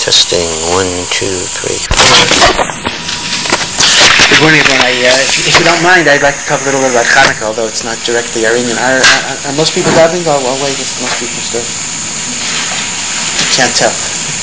Testing 1, 2, 3, 4. Good morning, everyone. If you don't mind, I'd like to talk a little bit about Hanukkah, although it's not directly Armenian. Are most people davening? I'll wait if most people still. Can't tell.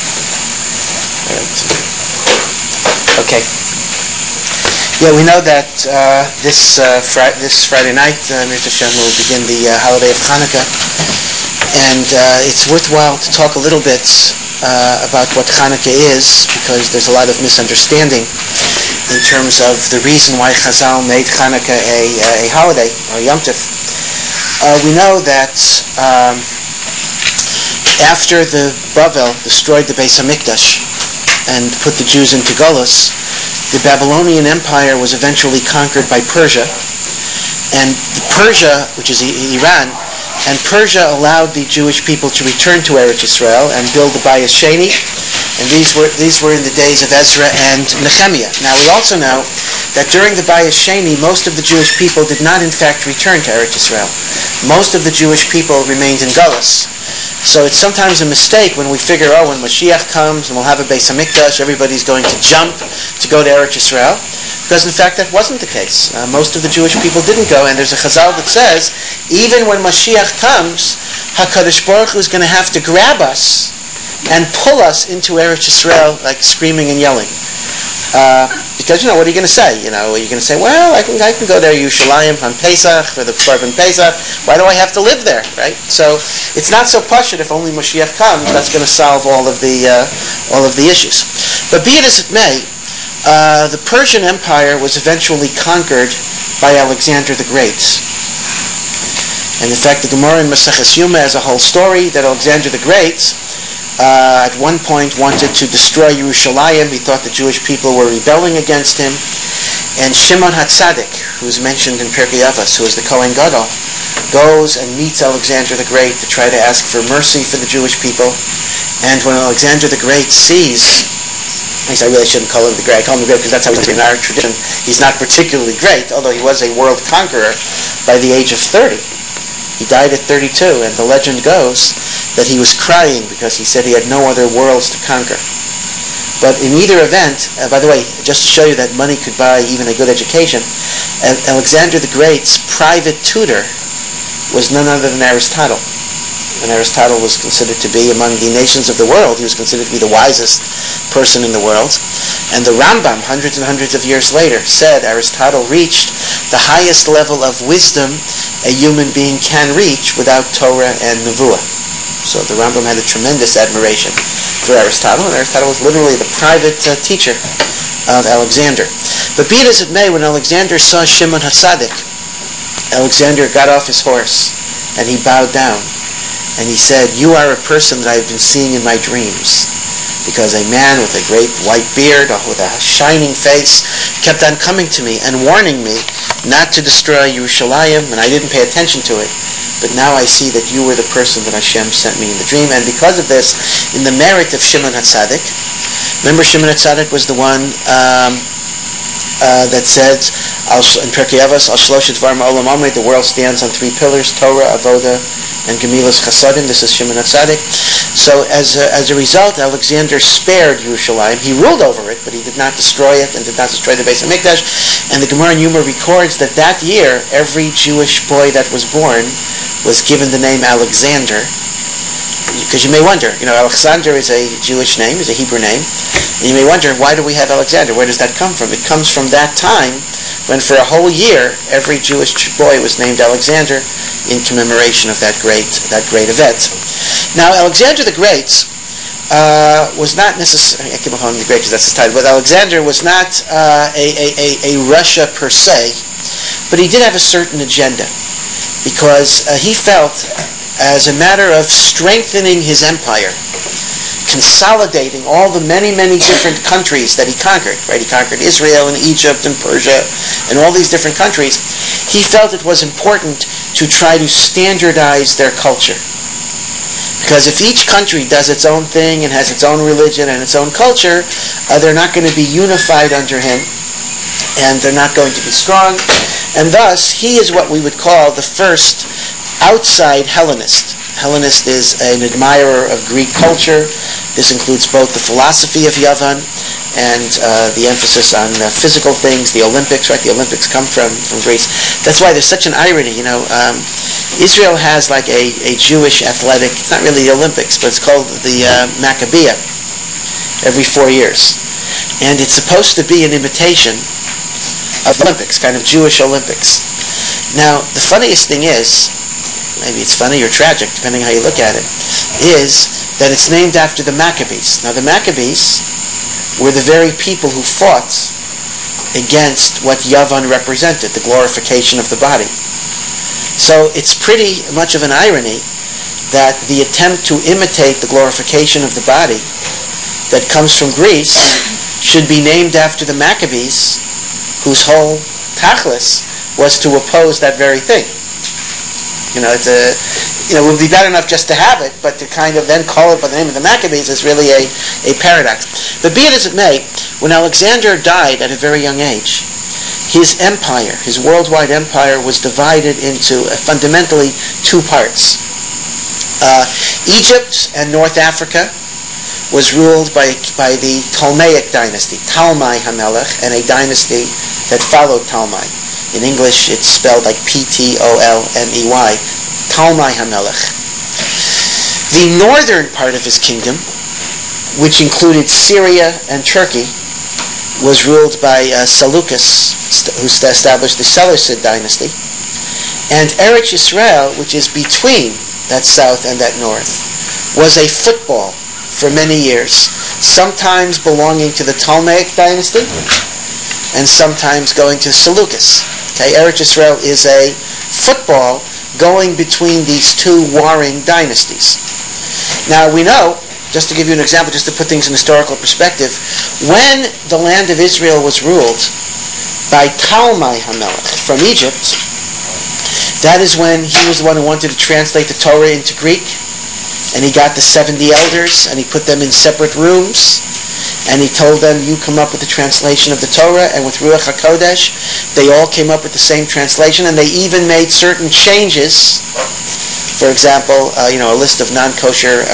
Right. Okay. Yeah, we know that this Friday night, Mr. Hashem will begin the holiday of Hanukkah, and it's worthwhile to talk a little bit about what Hanukkah is, because there's a lot of misunderstanding in terms of the reason why Chazal made Hanukkah a holiday, or Yom Tov. We know that after the Bavel destroyed the Beis Hamikdash and put the Jews into Golus, the Babylonian Empire was eventually conquered by Persia, and Persia, which is Iran, and Persia allowed the Jewish people to return to Eretz Yisrael and build the Bayis Sheni, and these were in the days of Ezra and Nehemiah. Now we also know that during the Bayis Sheni, most of the Jewish people did not in fact return to Eretz Yisrael. Most of the Jewish people remained in Golus. So it's sometimes a mistake when we figure, when Mashiach comes and we'll have a Beis Hamikdash, everybody's going to jump to go to Eretz Yisrael. Because in fact that wasn't the case. Most of the Jewish people didn't go, and there's a Chazal that says, even when Mashiach comes, HaKadosh Baruch Hu is going to have to grab us and pull us into Eretz Yisrael, like screaming and yelling. Because, what are you going to say? Are you going to say, well, I can go there, Yerushalayim, on Pesach, for the Korban Pesach. Why do I have to live there, right? So it's not so pashut if only Mashiach comes. That's going to solve all of the issues. But be it as it may, the Persian Empire was eventually conquered by Alexander the Great. And in fact, the Gemara in Maseches Yuma has a whole story that Alexander the Great at one point wanted to destroy Yerushalayim. He thought the Jewish people were rebelling against him. And Shimon HaTzadik, who is mentioned in Pirkei Avos, who is the Kohen Gadol, goes and meets Alexander the Great to try to ask for mercy for the Jewish people. And when Alexander the Great sees, I really shouldn't call him the Great. I call him the Great because that's how he's in our tradition. He's not particularly great, although he was a world conqueror by the age of 30. He died at 32, and the legend goes that he was crying because he said he had no other worlds to conquer. But in either event, by the way, just to show you that money could buy even a good education, Alexander the Great's private tutor was none other than Aristotle. And Aristotle was considered to be, among the nations of the world, he was considered to be the wisest person in the world. And the Rambam, hundreds and hundreds of years later, said Aristotle reached the highest level of wisdom a human being can reach without Torah and Nevuah. So the Rambam had a tremendous admiration for Aristotle, and Aristotle was literally the private teacher of Alexander. But be it as it may, when Alexander saw Shimon HaTzadik, Alexander got off his horse and he bowed down. And he said, "You are a person that I've been seeing in my dreams." Because a man with a great white beard, with a shining face, kept on coming to me and warning me not to destroy Yerushalayim, and I didn't pay attention to it. But now I see that you were the person that Hashem sent me in the dream. And because of this, in the merit of Shimon HaTzadik, remember Shimon HaTzadik was the one that said, in Pirkei Avos, Al Shloshet Dvarim Ha'olam Amri, the world stands on 3 pillars, Torah, Avoda, and Gemilas Chasadim. This is Shimon HaTzadik. So as a result, Alexander spared Yerushalayim. He ruled over it, but he did not destroy it and did not destroy the Beis Hamikdash. And the Gemara in Yuma records that year, every Jewish boy that was born was given the name Alexander. Because you may wonder, Alexander is a Jewish name, is a Hebrew name. And you may wonder, why do we have Alexander? Where does that come from? It comes from that time when for a whole year, every Jewish boy was named Alexander in commemoration of that great event. Now, Alexander the Great was not necessarily, I keep calling him the Great because that's his title, but Alexander was not a Russia per se, but he did have a certain agenda, because he felt, as a matter of strengthening his empire, consolidating all the many, many different countries that he conquered, right? He conquered Israel and Egypt and Persia and all these different countries. He felt it was important to try to standardize their culture. Because if each country does its own thing and has its own religion and its own culture, they're not going to be unified under him, and they're not going to be strong. And thus, he is what we would call the first outside Hellenist. Hellenist is an admirer of Greek culture, This includes both the philosophy of Yavan and the emphasis on physical things. The Olympics, right? The Olympics come from Greece. That's why there's such an irony. Israel has like a Jewish athletic. It's not really the Olympics, but it's called the Maccabiah every 4 years, and it's supposed to be an imitation of Olympics, kind of Jewish Olympics. Now, the funniest thing is, maybe it's funny or tragic, depending how you look at it, is that it's named after the Maccabees. Now, the Maccabees were the very people who fought against what Yavan represented, the glorification of the body. So it's pretty much of an irony that the attempt to imitate the glorification of the body that comes from Greece should be named after the Maccabees, whose whole tachlis was to oppose that very thing. It would be bad enough just to have it, but to kind of then call it by the name of the Maccabees is really a paradox. But be it as it may, when Alexander died at a very young age, his empire, his worldwide empire, was divided into fundamentally two parts. Egypt and North Africa was ruled by the Ptolemaic dynasty, Talmai HaMelech, and a dynasty that followed Talmai. In English, it's spelled like Ptolmei, Talmai HaMelech. The northern part of his kingdom, which included Syria and Turkey, was ruled by Seleucus, who established the Seleucid dynasty. And Eretz Yisrael, which is between that south and that north, was a football for many years, sometimes belonging to the Ptolemaic dynasty and sometimes going to Seleucus. Okay, Eretz Yisrael is a football going between these two warring dynasties. Now we know, just to give you an example, just to put things in historical perspective, when the land of Israel was ruled by Talmai HaMelech from Egypt, that is when he was the one who wanted to translate the Torah into Greek, and he got the 70 elders and he put them in separate rooms, and he told them, you come up with the translation of the Torah, and with Ruach HaKodesh they all came up with the same translation, and they even made certain changes. For example, a list of non-kosher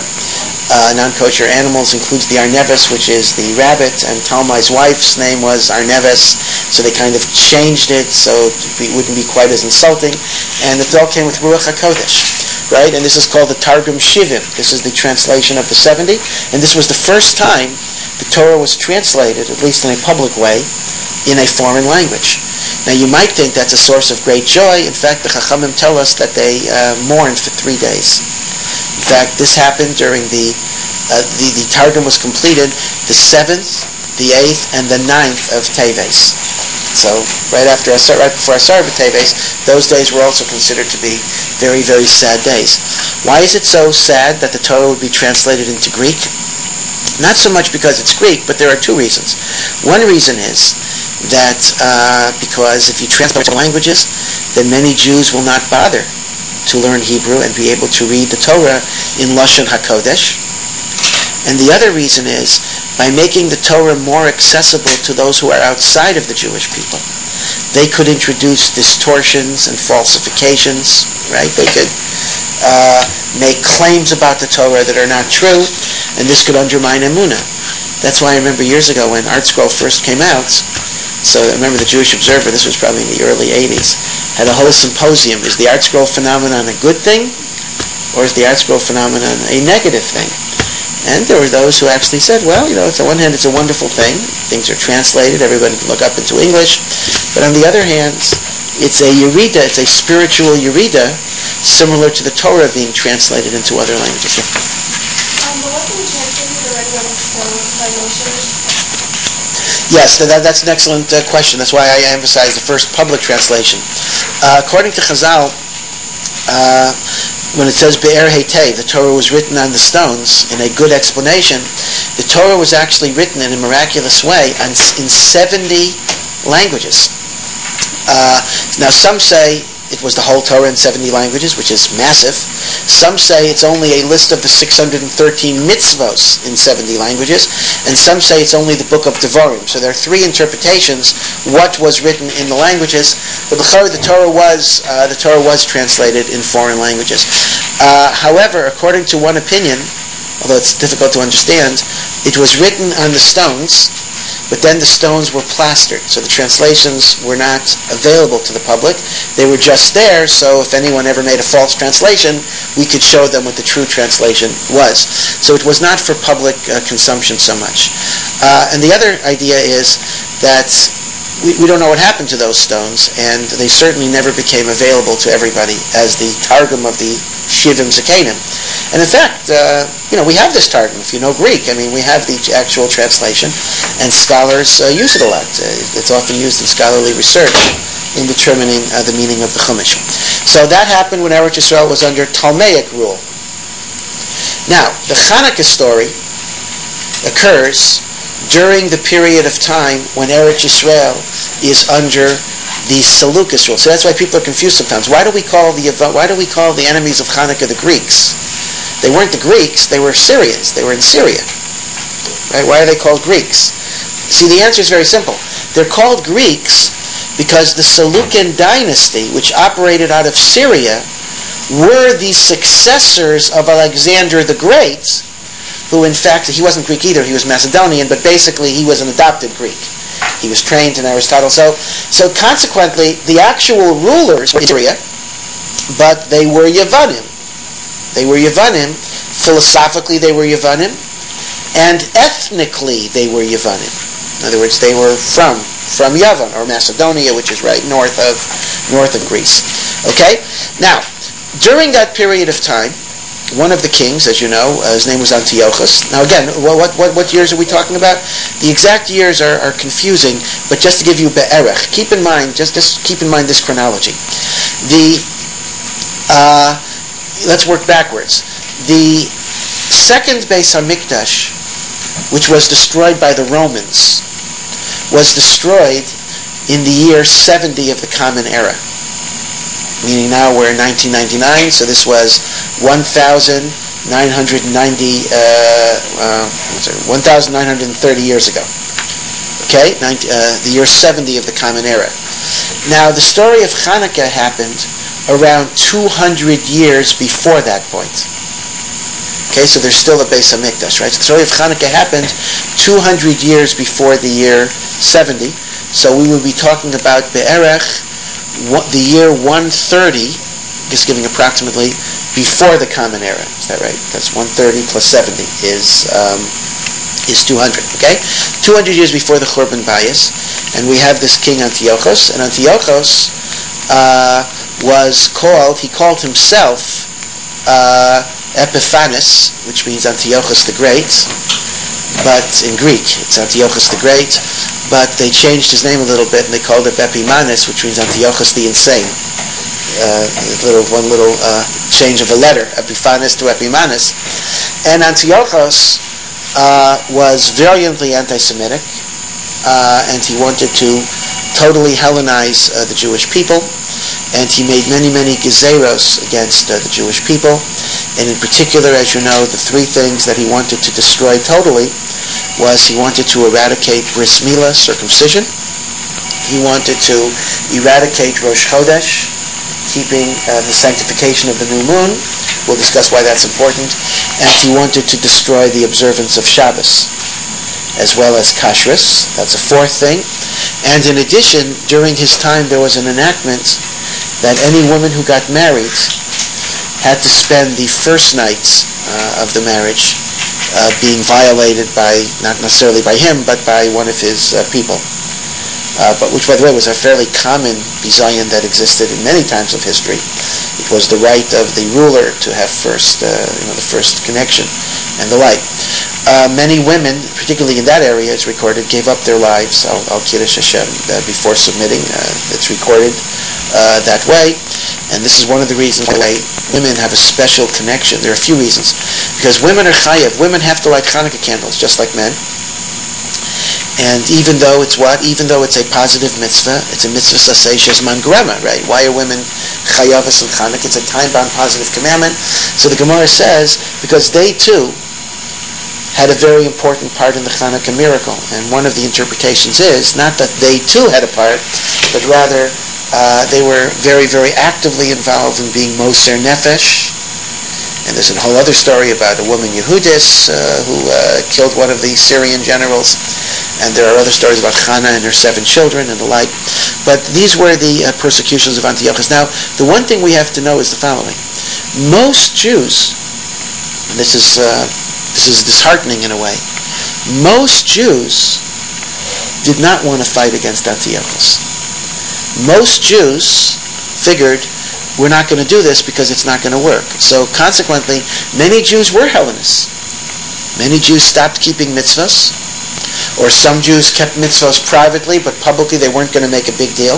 animals includes the Arneves, which is the rabbit, and Talmai's wife's name was Arneves, so they kind of changed it so it wouldn't be quite as insulting, and it all came with Ruach HaKodesh, right? And this is called the Targum Shivim. This is the translation of the 70, and this was the first time the Torah was translated, at least in a public way, in a foreign language. Now you might think that's a source of great joy. In fact, the Chachamim tell us that they mourned for 3 days. In fact, this happened during the Targum was completed the 7th, the 8th, and the 9th of Teves. So right before Asar B'Teves, those days were also considered to be very, very sad days. Why is it so sad that the Torah would be translated into Greek? Not so much because it's Greek, but there are two reasons. One reason is that because if you translate languages, then many Jews will not bother to learn Hebrew and be able to read the Torah in Lashon HaKodesh. And the other reason is, by making the Torah more accessible to those who are outside of the Jewish people, they could introduce distortions and falsifications, right? They could make claims about the Torah that are not true, and this could undermine Emunah. That's why I remember years ago when ArtScroll first came out, so I remember the Jewish Observer, this was probably in the early 80s, had a whole symposium. Is the ArtScroll phenomenon a good thing, or is the ArtScroll phenomenon a negative thing? And there were those who actually said, well, on one hand it's a wonderful thing, things are translated, everybody can look up into English, but on the other hand, it's a yerida, it's a spiritual yerida, similar to the Torah being translated into other languages. Yeah. But wasn't it translated already on stone by Moshe? Yes, that's an excellent question. That's why I emphasize the first public translation. According to Chazal, when it says Be'er Heitev, the Torah was written on the stones, in a good explanation, the Torah was actually written in a miraculous way in 70 languages. Now some say it was the whole Torah in 70 languages, which is massive. Some say it's only a list of the 613 mitzvos in 70 languages, and some say it's only the book of Devarim. So there are three interpretations what was written in the languages. But the Torah was translated in foreign languages. However, according to one opinion, although it's difficult to understand, it was written on the stones, but then the stones were plastered, so the translations were not available to the public. They were just there, so if anyone ever made a false translation, we could show them what the true translation was. So it was not for public consumption so much. And the other idea is that we don't know what happened to those stones, and they certainly never became available to everybody as the Targum of the Shivim Zakanim. And in fact, we have this Targum. If you know Greek, we have the actual translation, and scholars use it a lot. It's often used in scholarly research in determining the meaning of the Chumash. So that happened when Eretz Yisrael was under Ptolemaic rule. Now, the Hanukkah story occurs during the period of time when Eretz Yisrael is under the Seleucus rule. So that's why people are confused sometimes. Why do we call the enemies of Hanukkah the Greeks? They weren't the Greeks, they were Syrians. They were in Syria. Right? Why are they called Greeks? See, the answer is very simple. They're called Greeks because the Seleucid dynasty, which operated out of Syria, were the successors of Alexander the Great, who in fact, he wasn't Greek either, he was Macedonian, but basically he was an adopted Greek. He was trained in Aristotle. So consequently, the actual rulers were in Syria, but they were Yevanim. They were Yevanim. Philosophically, they were Yevanim, and ethnically, they were Yevanim. In other words, they were from Yavan, or Macedonia, which is right north of Greece. Okay? Now, during that period of time, one of the kings, as you know, his name was Antiochus. Now again, what years are we talking about? The exact years are confusing, but just to give you be'erech, keep in mind, just keep in mind this chronology. Let's work backwards. The second Beis HaMikdash, which was destroyed by the Romans, was destroyed in the year 70 of the Common Era. Meaning now we're in 1999, so this was 1,930 years ago. Okay, the year 70 of the Common Era. Now the story of Hanukkah happened around 200 years before that point. Okay, so there's still a Beis HaMikdash, right? So the story of Hanukkah happened 200 years before the year 70. So we will be talking about Be'erech, the year 130, just giving approximately, before the Common Era. Is that right? That's 130 plus 70 is 200. Okay? 200 years before the Churban Bayis. And we have this king Antiochus. And Antiochus he called himself Epiphanes, which means Antiochus the Great. But in Greek, it's Antiochus the Great. But they changed his name a little bit, and they called it Epimanes, which means Antiochus the Insane. One little change of a letter, Epiphanes to Epimanes. And Antiochus was virulently anti-Semitic, and he wanted to totally Hellenize the Jewish people, and he made many, many gezeros against the Jewish people. And in particular, as you know, the three things that he wanted to destroy totally was he wanted to eradicate bris milah, circumcision. He wanted to eradicate Rosh Chodesh, keeping the sanctification of the new moon. We'll discuss why that's important. And he wanted to destroy the observance of Shabbos, as well as kashrus. That's a fourth thing. And in addition, during his time, there was an enactment that any woman who got married had to spend the first night of the marriage being violated by, not necessarily by him, but by one of his people. But which, by the way, was a fairly common bizayon that existed in many times of history. It was the right of the ruler to have the first connection and the like. Many women, particularly in that area, it's recorded, gave up their lives, al Kiddush Hashem, before submitting. It's recorded that way. And this is one of the reasons why women have a special connection. There are a few reasons. Because women are chayav. Women have to light Hanukkah candles, just like men. And even though it's a positive mitzvah, it's a mitzvah saseh shezman grema, right? Why are women chayavas in Hanukkah? It's a time-bound positive commandment. So the Gemara says, because they too had a very important part in the Hanukkah miracle. And one of the interpretations is, not that they too had a part, but rather they were very, very actively involved in being moser nefesh And there's a whole other story about a woman, Yehudis, who killed one of the Syrian generals. And there are other stories about Hannah and her 7 children and the like. But these were the persecutions of Antiochus. Now, the one thing we have to know is the following. Most Jews, and this is disheartening in a way, most Jews did not want to fight against Antiochus. Most Jews figured, we're not going to do this because it's not going to work. So consequently, many Jews were Hellenists. Many Jews stopped keeping mitzvahs, or some Jews kept mitzvahs privately, but publicly they weren't going to make a big deal.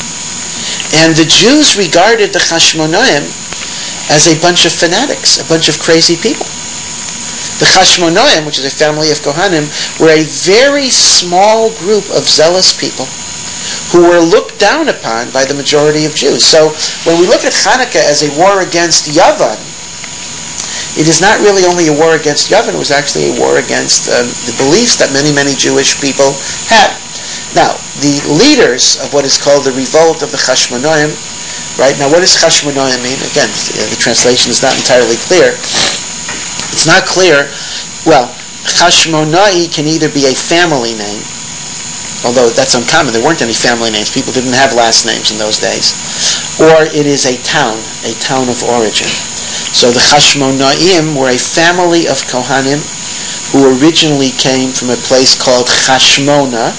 And the Jews regarded the Chashmonaim as a bunch of fanatics, a bunch of crazy people. The Chashmonaim, which is a family of Kohanim, were a very small group of zealous people who were looked down upon by the majority of Jews. So when we look at Hanukkah as a war against Yavan, it is not really only a war against Yavan, it was actually a war against the beliefs that many, many Jewish people had. Now, the leaders of what is called the revolt of the Chashmonaim, right? Now, what does Chashmonaim mean? Again, the translation is not entirely clear. It's not clear. Well, Chashmonai can either be a family name, although that's uncommon. There weren't any family names. People didn't have last names in those days. Or it is a town of origin. So the Chashmonaim were a family of Kohanim who originally came from a place called Chashmona.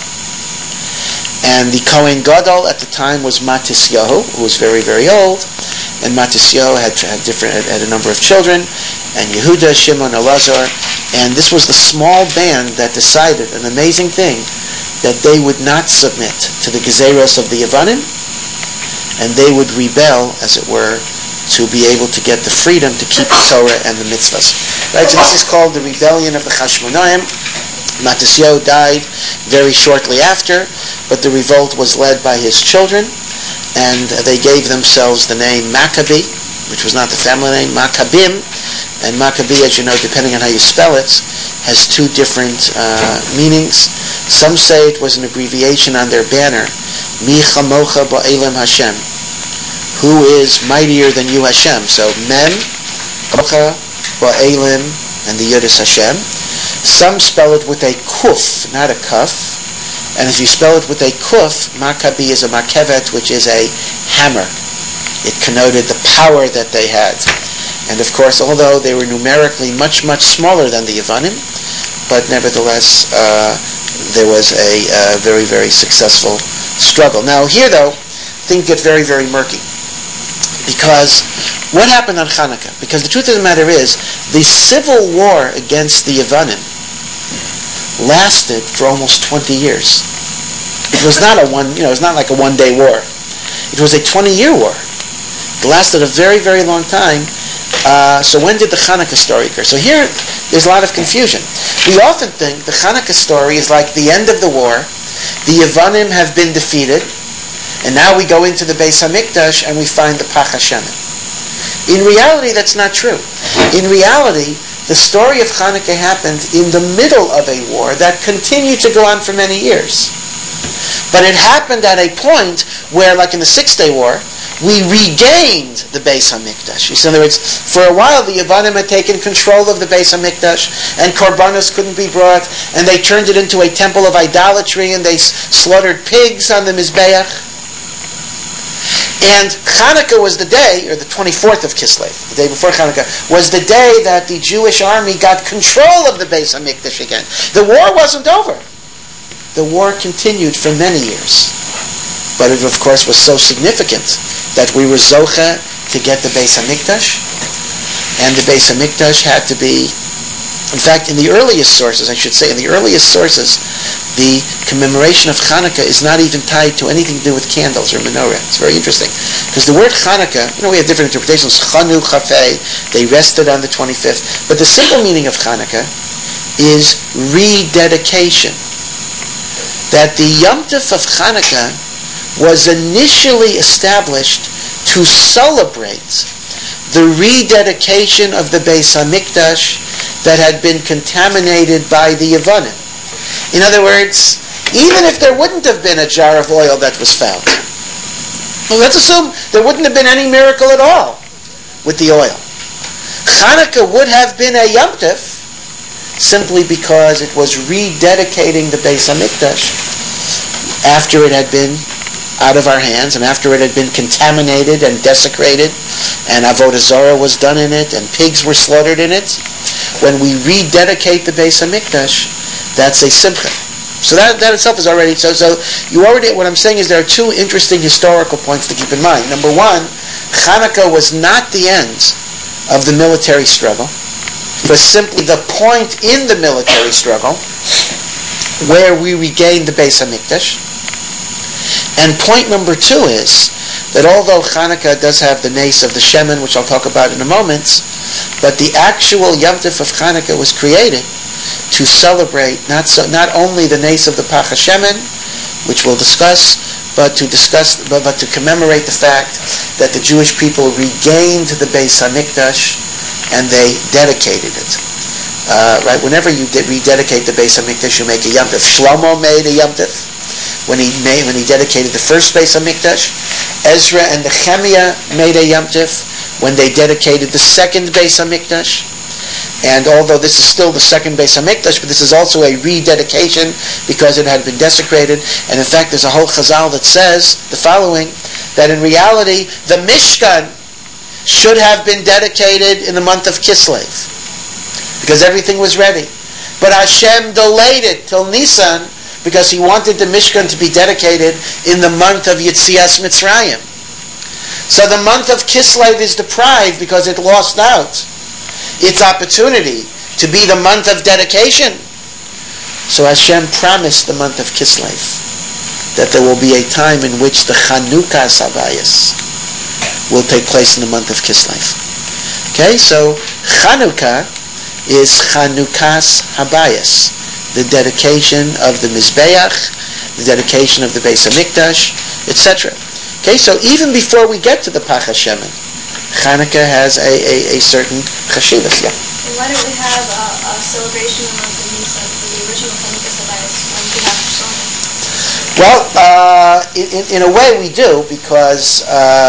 And the Kohen Gadol at the time was Matisyahu, who was very, very old. And Matisyahu had a number of children, and Yehuda, Shimon, Elazar. And this was the small band that decided an amazing thing, that they would not submit to the Gezeros of the Yevanim, and they would rebel, as it were, to be able to get the freedom to keep the Torah and the mitzvahs. Right? So this is called the rebellion of the Chashmonaim. Matisyahu died very shortly after, but the revolt was led by his children, and they gave themselves the name Maccabi, which was not the family name, Maccabim. And Maccabi, as you know, depending on how you spell it, has 2 different meanings. Some say it was an abbreviation on their banner, Mi Chamocha Ba'elim Hashem, who is mightier than you, Hashem. So Mem, Chamocha Ba'elim, and the Yud is Hashem. Some spell it with a kuf, not a kaf. And if you spell it with a kuf, Maccabi is a makevet, which is a hammer. It connoted the power that they had. And of course, although they were numerically much, much smaller than the Yevanim, but nevertheless, there was a very, very successful struggle. Now here, though, things get very, very murky. Because what happened on Hanukkah? Because the truth of the matter is, the civil war against the Yevanim lasted for almost 20 years. It was not it's not like a one-day war. It was a 20-year war. It lasted a very, very long time. So when did the Hanukkah story occur? So here, there's a lot of confusion. We often think the Hanukkah story is like the end of the war. The Yevanim have been defeated, and now we go into the Beis HaMikdash and we find the Pach Hashemim. In reality, that's not true. In reality, the story of Hanukkah happened in the middle of a war that continued to go on for many years. But it happened at a point where, like in the 6-Day War, we regained the Beis HaMikdash. In other words, for a while the Yevanim had taken control of the Beis HaMikdash, and korbanos couldn't be brought, and they turned it into a temple of idolatry, and they slaughtered pigs on the Mizbeach. And Hanukkah was the day, or the 24th of Kislev, the day before Hanukkah, was the day that the Jewish army got control of the Beis HaMikdash again. The war wasn't over. The war continued for many years. But it, of course, was so significant that we were zocha to get the Beis HaMikdash. And the Beis HaMikdash had to be, in fact, in the earliest sources, the commemoration of Hanukkah is not even tied to anything to do with candles or menorah. It's very interesting. Because the word Hanukkah, we have different interpretations. Chanu, Chafei, they rested on the 25th. But the simple meaning of Hanukkah is rededication. That the Yom Tov of Hanukkah was initially established to celebrate the rededication of the Beis HaMikdash that had been contaminated by the Yevanim. In other words, even if there wouldn't have been a jar of oil that was found, well, let's assume there wouldn't have been any miracle at all with the oil. Hanukkah would have been a Yom Tov simply because it was rededicating the Beis Hamikdash after it had been out of our hands and after it had been contaminated and desecrated and Avodah Zarah was done in it and pigs were slaughtered in it. When we rededicate the Beis Hamikdash, that's a simcha. So that itself is already, so you already, what I'm saying is there are two interesting historical points to keep in mind. Number one, Hanukkah was not the end of the military struggle. It was simply the point in the military struggle where we regained the Beis Hamikdash. And point number two is that although Hanukkah does have the nace of the Shemen, which I'll talk about in a moment, but the actual Yom Tov of Hanukkah was created to celebrate not only the nace of the Pach HaShemen, which we'll discuss, but to commemorate the fact that the Jewish people regained the Beis Hamikdash and they dedicated it. Right? Whenever you rededicate the Beis Hamikdash, you make a Yom Tov. Shlomo made a Yom Tov when he dedicated the first Beis Hamikdash. Ezra and Nehemiah made a Yom Tov when they dedicated the second Beis Hamikdash. And although this is still the second Beis Hamikdash, but this is also a rededication because it had been desecrated. And in fact, there's a whole Chazal that says the following, that in reality, the Mishkan should have been dedicated in the month of Kislev because everything was ready. But Hashem delayed it till Nisan because he wanted the Mishkan to be dedicated in the month of Yetzias Mitzrayim. So the month of Kislev is deprived because it lost out its opportunity to be the month of dedication. So Hashem promised the month of Kislev that there will be a time in which the Chanukah Habayis will take place in the month of Kislev. Okay, so Chanukah is Chanukas Habayis, the dedication of the Mizbeach, the dedication of the Beis Hamikdash, etc. Okay, so even before we get to the Pach HaShemen, Chanukah has a certain chashivas. Yeah. Why don't we have a celebration in the month of Nisan for the original Chanukah Habayis on behalf of Shlomo? Well, in a way we do, because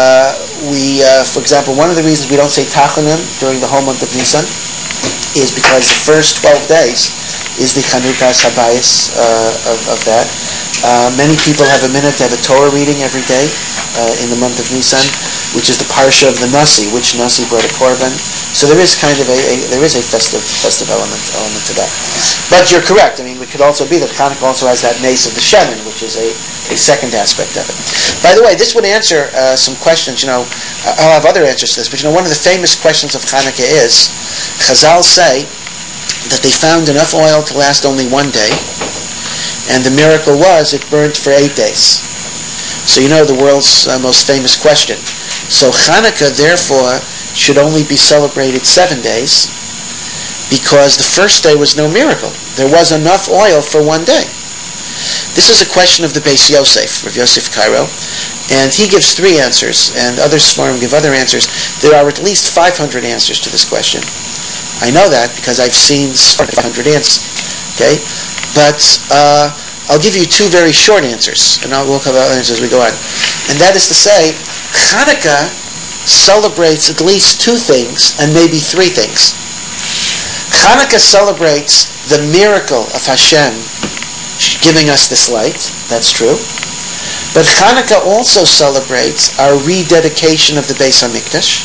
for example, one of the reasons we don't say Tachanim during the whole month of Nisan is because the first 12 days is the Chanukah Habayis of that. Many people have a minute to have a Torah reading every day in the month of Nisan, which is the parsha of the Nasi, which Nasi brought a korban. So there is kind of a festive element to that. But you're correct. I mean, it could also be that Hanukkah also has that nace of the Shemen, which is a second aspect of it. By the way, this would answer some questions. I'll have other answers to this, but one of the famous questions of Hanukkah is, Chazal say that they found enough oil to last only one day, and the miracle was it burned for 8 days. So the world's most famous question. So Hanukkah, therefore, should only be celebrated 7 days because the first day was no miracle. There was enough oil for 1 day. This is a question of the Beis Yosef, Rav Yosef Cairo, and he gives 3 answers, and other Sfarim give other answers. There are at least 500 answers to this question. I know that because I've seen 500 answers. Okay? But I'll give you 2 very short answers, and we'll cover other answers as we go on. And that is to say, Hanukkah celebrates at least 2 things, and maybe 3 things. Hanukkah celebrates the miracle of Hashem giving us this light. That's true. But Hanukkah also celebrates our rededication of the Beis Hamikdash.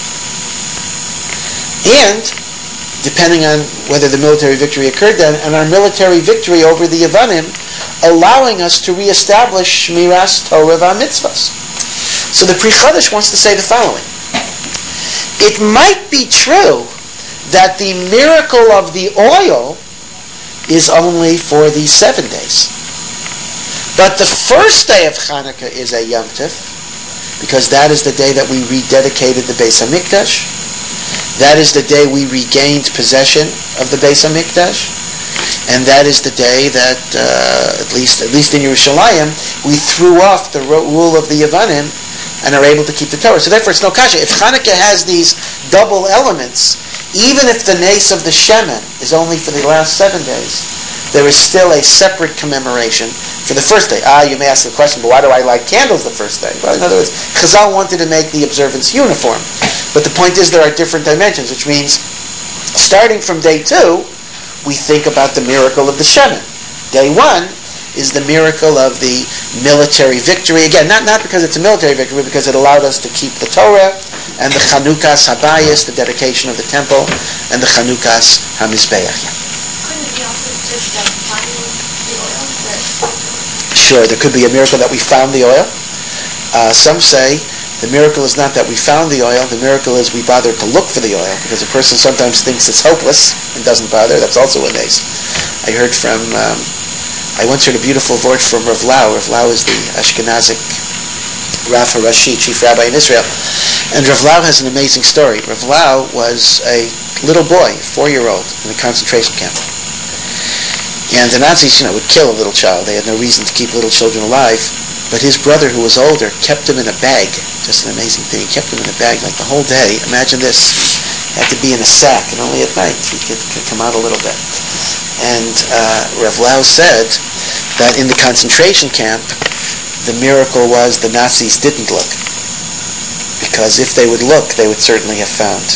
And, depending on whether the military victory occurred then, and our military victory over the Yevanim, allowing us to reestablish Shmiras Torah v'Mitzvos. So the Pri Chadash wants to say the following. It might be true that the miracle of the oil is only for these 7 days. But the first day of Hanukkah is a Yom Tov, because that is the day that we rededicated the Beis Hamikdash. That is the day we regained possession of the Beis Hamikdash, and that is the day that, at least in Yerushalayim, we threw off the rule of the Yevanim and are able to keep the Torah. So therefore, it's no kasha. If Hanukkah has these double elements, even if the nace of the Shemen is only for the last 7 days, there is still a separate commemoration for the first day. You may ask the question, but why do I light candles the first day? Well, in other words, Chazal wanted to make the observance uniform. But the point is there are different dimensions, which means starting from day 2, we think about the miracle of the Shemin. Day 1 is the miracle of the military victory. Again, not because it's a military victory, but because it allowed us to keep the Torah, and the Chanukas Habayis, the dedication of the temple, and the Chanukas HaMizbeach. Couldn't it be also just finding the oil? Sure, there could be a miracle that we found the oil. Some say the miracle is not that we found the oil, the miracle is we bothered to look for the oil, because a person sometimes thinks it's hopeless and doesn't bother. That's also a nace. I once heard a beautiful word from Rav Lau. Rav Lau is the Ashkenazic Rav Harashi, chief rabbi in Israel. And Rav Lau has an amazing story. Rav Lau was a little boy, 4-year-old, in a concentration camp. And the Nazis, would kill a little child. They had no reason to keep little children alive. But his brother, who was older, kept him in a bag. Just an amazing thing. He kept him in a bag like the whole day. Imagine this. He had to be in a sack, and only at night he could come out a little bit. And Rav Lau said that in the concentration camp, the miracle was the Nazis didn't look. Because if they would look, they would certainly have found.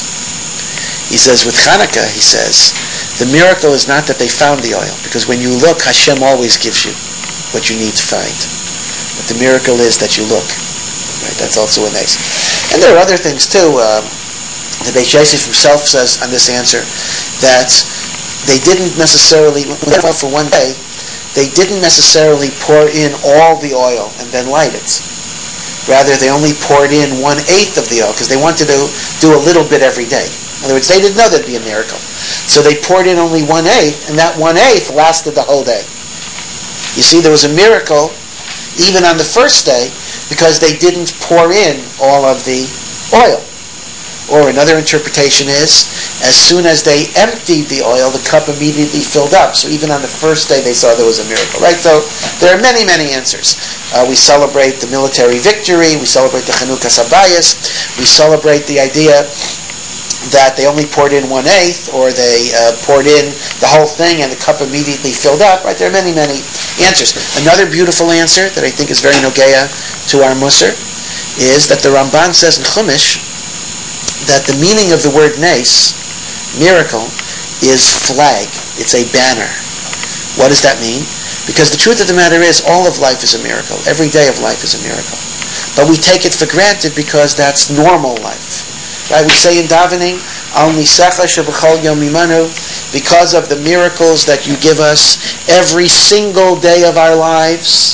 He says, with Hanukkah, he says, the miracle is not that they found the oil, because when you look, Hashem always gives you what you need to find. But the miracle is that you look. Right? That's also a nice. And there are other things too. The Beis Yosef himself says on this answer that they didn't necessarily, for one day, they didn't necessarily pour in all the oil and then light it. Rather, they only poured in 1/8 of the oil because they wanted to do a little bit every day. In other words, they didn't know there'd be a miracle. So they poured in only 1/8, and that 1/8 lasted the whole day. You see, there was a miracle even on the first day because they didn't pour in all of the oil. Or another interpretation is, as soon as they emptied the oil, the cup immediately filled up. So even on the first day, they saw there was a miracle, right? So there are many, many answers. We celebrate the military victory. We celebrate the Chanukas Habayis. We celebrate the idea that they only poured in 1/8, or they poured in the whole thing and the cup immediately filled up, right? There are many, many answers. Another beautiful answer that I think is very nogeya to our Musar is that the Ramban says in Chumash that the meaning of the word nes, miracle, is flag. It's a banner. What does that mean? Because the truth of the matter is all of life is a miracle. Every day of life is a miracle. But we take it for granted because that's normal life. Right? We say in davening, Al Nisecha Shebechol Yom Imanu, because of the miracles that you give us every single day of our lives.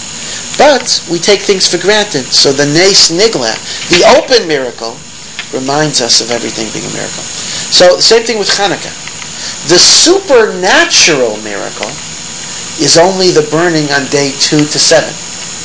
But we take things for granted. So the Nes Nigla, the open miracle, reminds us of everything being a miracle. So the same thing with Hanukkah. The supernatural miracle is only the burning on day 2 to 7.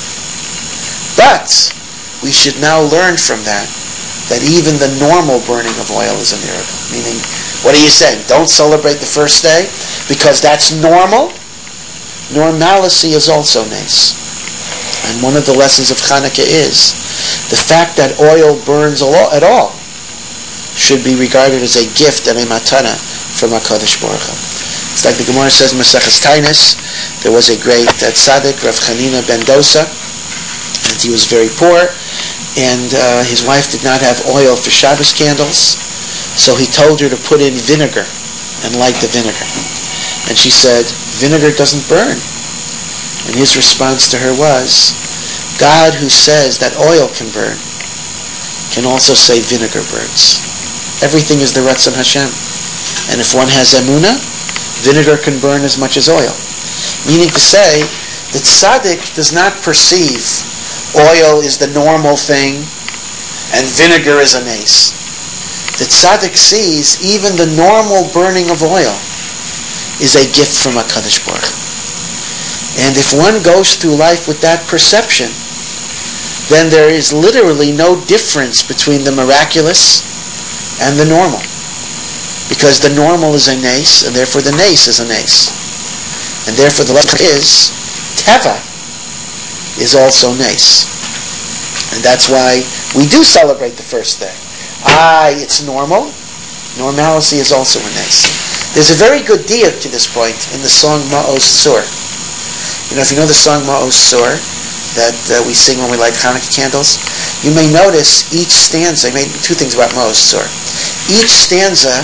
But we should now learn from that even the normal burning of oil is a miracle. Meaning, what are you saying? Don't celebrate the first day because that's normal? Normalcy is also nes. And one of the lessons of Hanukkah is the fact that oil burns at all should be regarded as a gift and a matana from HaKadosh Baruch Hu. It's like the Gemara says in Maseches Tainis, there was a great tzaddik, Rav Chanina ben Dosa, and he was very poor, and his wife did not have oil for Shabbos candles, so he told her to put in vinegar and light the vinegar. And she said, vinegar doesn't burn. And his response to her was, God who says that oil can burn can also say vinegar burns. Everything is the Ratzon Hashem. And if one has emunah, vinegar can burn as much as oil. Meaning to say that tzaddik does not perceive oil is the normal thing and vinegar is a nes. The tzaddik sees even the normal burning of oil is a gift from HaKadosh Baruch Hu. And if one goes through life with that perception, then there is literally no difference between the miraculous and the normal. Because the normal is a nes, and therefore the nes is a nes. And therefore the lesson is, teva is also nes. And that's why we do celebrate the first day. It's normal. Normalcy is also a nes. There's a very good diuk to this point in the song Ma'oz Sur. If you know the song Ma'oz Sur, that we sing when we light Hanukkah candles. You may notice each stanza, I made two things about Maoz Tzur. Each stanza,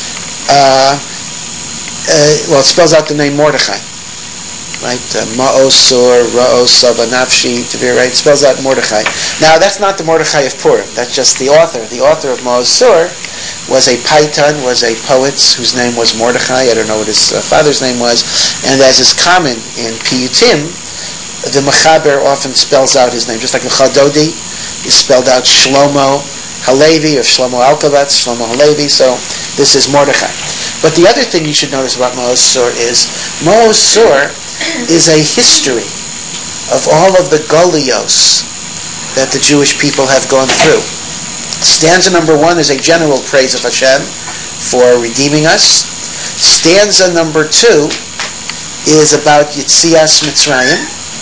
it spells out the name Mordechai. Right? Maoz Tzur, Ra'os Sava Nafshi, right? It spells out Mordechai. Now, that's not the Mordechai of Purim. That's just the author. The author of Maoz Tzur was a Paitan, was a poet whose name was Mordechai. I don't know what his father's name was. And as is common in Piyutim, the Mechaber often spells out his name, just like the Chadodi is spelled out Shlomo Halevi or Shlomo Alkavatz, Shlomo Halevi. So this is Mordechai. But the other thing you should notice about Maoz Tzur is Maoz Tzur is a history of all of the Golios that the Jewish people have gone through. Stanza number 1 is a general praise of Hashem for redeeming us. Stanza number 2 is about Yitzias Mitzrayim.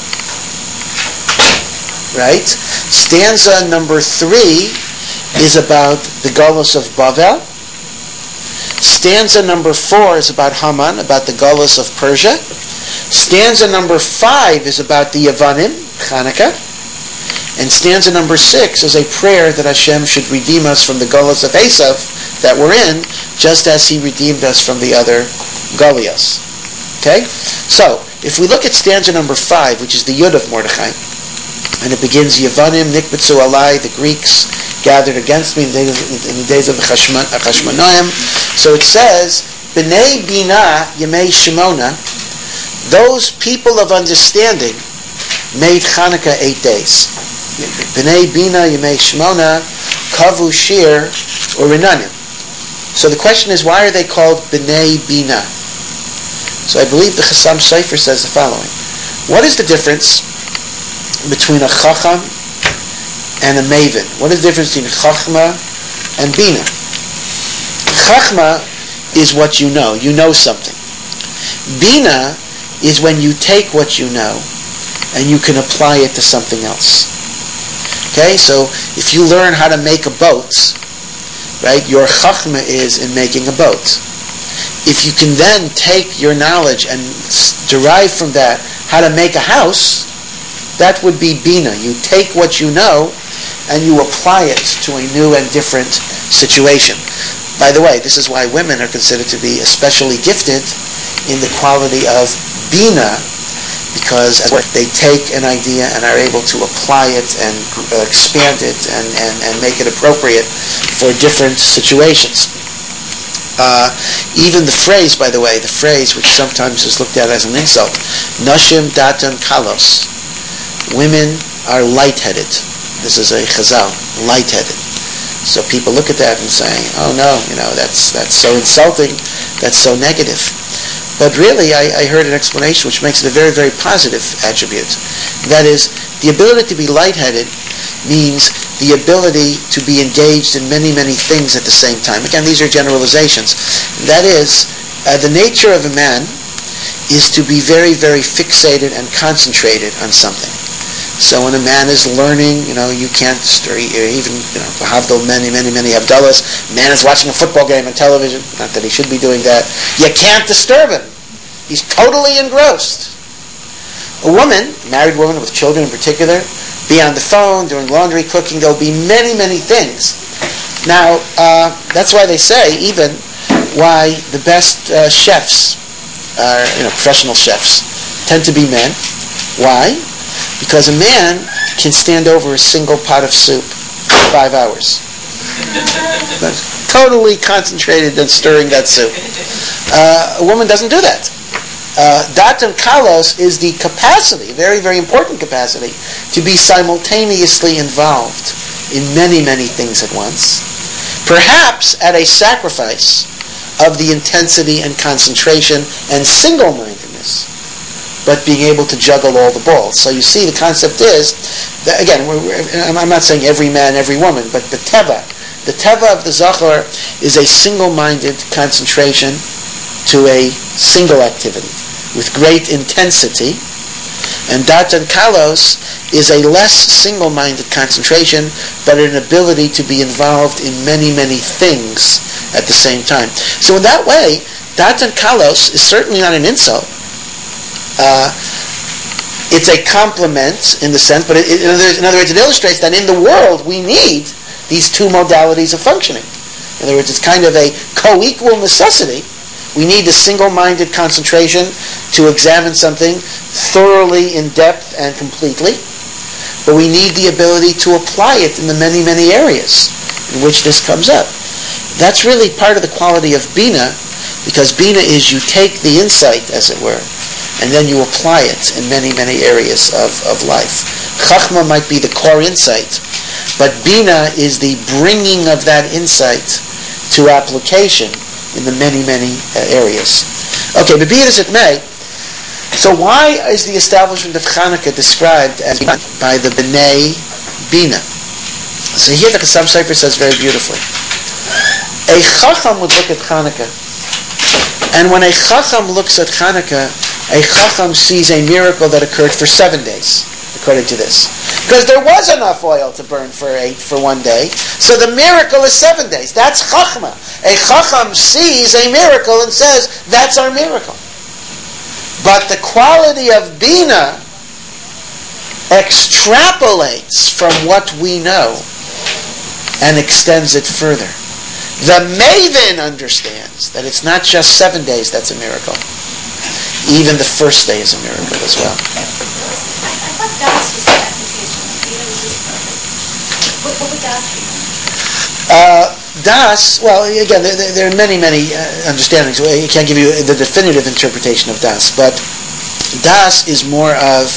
Right? Stanza number 3 is about the Golos of Bavel. Stanza number 4 is about Haman, about the Golos of Persia. Stanza number 5 is about the Yavanim, Chanukah. And stanza number 6 is a prayer that Hashem should redeem us from the Golos of Esav that we're in, just as He redeemed us from the other Golios. Okay? So, if we look at stanza number 5, which is the Yud of Mordechai, and it begins, Yavanim nikbetzu alai, the Greeks gathered against me in the days of the Chashmonaim. So it says, B'nai Bina Yemei Shemona, those people of understanding made Chanukah 8 days. B'nai Bina Yemei Shemona Kavu Shir Urinanim. So the question is, why are they called B'nai Bina? So I believe the Chassam Sofer says the following. What is the difference between a Chacham and a Maven? What is the difference between Chachma and Bina? Chachma is what you know. You know something. Bina is when you take what you know and you can apply it to something else. Okay, so if you learn how to make a boat, right, your chachma is in making a boat. If you can then take your knowledge and derive from that how to make a house, that would be bina. You take what you know and you apply it to a new and different situation. By the way, this is why women are considered to be especially gifted in the quality of bina, because they take an idea and are able to apply it and expand it and make it appropriate for different situations. Even the phrase, by the way, which sometimes is looked at as an insult, Nashim Datan Kalos, women are lightheaded. This is a chazal, lightheaded. So people look at that and say, oh no, that's so insulting, that's so negative. But really, I heard an explanation which makes it a very, very positive attribute. That is, the ability to be lightheaded means the ability to be engaged in many, many things at the same time. Again, these are generalizations. That is, the nature of a man is to be very, very fixated and concentrated on something. So when a man is learning, you can't, or even, many Havdalahs, man is watching a football game on television, not that he should be doing that, you can't disturb him. He's totally engrossed. A woman, a married woman with children in particular, be on the phone, doing laundry, cooking, there'll be many, many things. Now, that's why they say, even, why the best chefs, are, professional chefs, tend to be men. Why? Because a man can stand over a single pot of soup for 5 hours. Totally concentrated on stirring that soup. A woman doesn't do that. Datan Kalos is the capacity, very, very important capacity, to be simultaneously involved in many, many things at once. Perhaps at a sacrifice of the intensity and concentration and single-mindedness, but being able to juggle all the balls. So you see, the concept is, that, again, I'm not saying every man, every woman, but the teva of the Zachar is a single-minded concentration to a single activity with great intensity, and Datan Kalos is a less single-minded concentration, but an ability to be involved in many, many things at the same time. So in that way, Datan Kalos is certainly not an insult. It It's a complement in the sense, but in other words, it illustrates that in the world we need these two modalities of functioning. In other words, it's kind of a co-equal necessity. We need a single-minded concentration to examine something thoroughly, in depth, and completely. But we need the ability to apply it in the many, many areas in which this comes up. That's really part of the quality of Bina, because Bina is you take the insight, as it were, and then you apply it in many, many areas of life. Chachma might be the core insight, but Bina is the bringing of that insight to application in the many, many areas. Okay, but be it as it may, so why is the establishment of Chanukah described as by the B'nai Bina? So here the Chassam Sofer says very beautifully, a Chacham would look at Chanukah, and when a Chacham looks at Chanukah, a Chacham sees a miracle that occurred for 7 days, according to this. Because there was enough oil to burn for 1 day, so the miracle is 7 days. That's Chachma. A Chacham sees a miracle and says, that's our miracle. But the quality of Bina extrapolates from what we know and extends it further. The Maven understands that it's not just 7 days that's a miracle. Even the first day is a miracle as well. I thought Das was the application. Bina was just perfect. What would Das be? Das, well, again, there are many, many understandings. I can't give you the definitive interpretation of Das, but Das is more of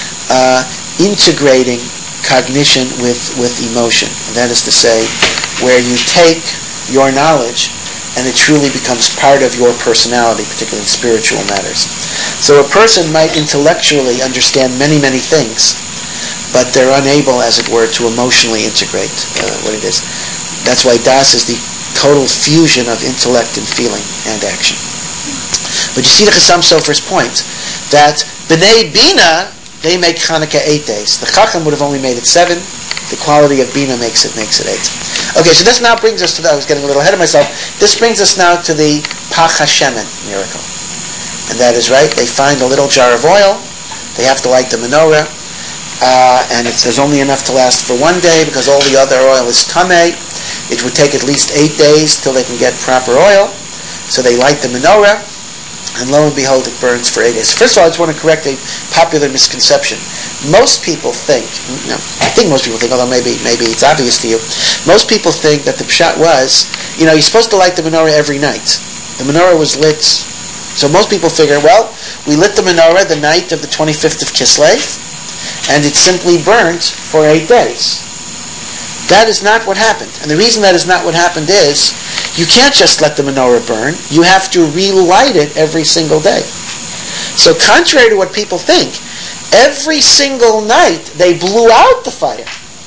integrating cognition with emotion. And that is to say, where you take your knowledge and it truly becomes part of your personality, particularly in spiritual matters. So a person might intellectually understand many, many things, but they're unable, as it were, to emotionally integrate what it is. That's why Das is the total fusion of intellect and feeling and action. But you see the Chassam Sofer's point, that B'nai Bina, they make Chanukah 8 days. The Chacham would have only made it 7. The quality of Bina makes it 8. Okay, so this now brings us to I was getting a little ahead of myself. This brings us now to the Pach HaShemen miracle. And that is right, they find a little jar of oil, they have to light the menorah, and there's only enough to last for 1 day because all the other oil is tameh. It would take at least 8 days till they can get proper oil. So they light the menorah, and lo and behold, it burns for 8 days. First of all, I just want to correct a popular misconception. Most people think, I think most people think, although maybe it's obvious to you, most people think that the pshat was, you're supposed to light the menorah every night. The menorah was lit, so most people figure, well, we lit the menorah the night of the 25th of Kislev, and it simply burnt for 8 days. That is not what happened. And the reason that is not what happened is, you can't just let the menorah burn. You have to relight it every single day. So contrary to what people think, every single night they blew out the fire.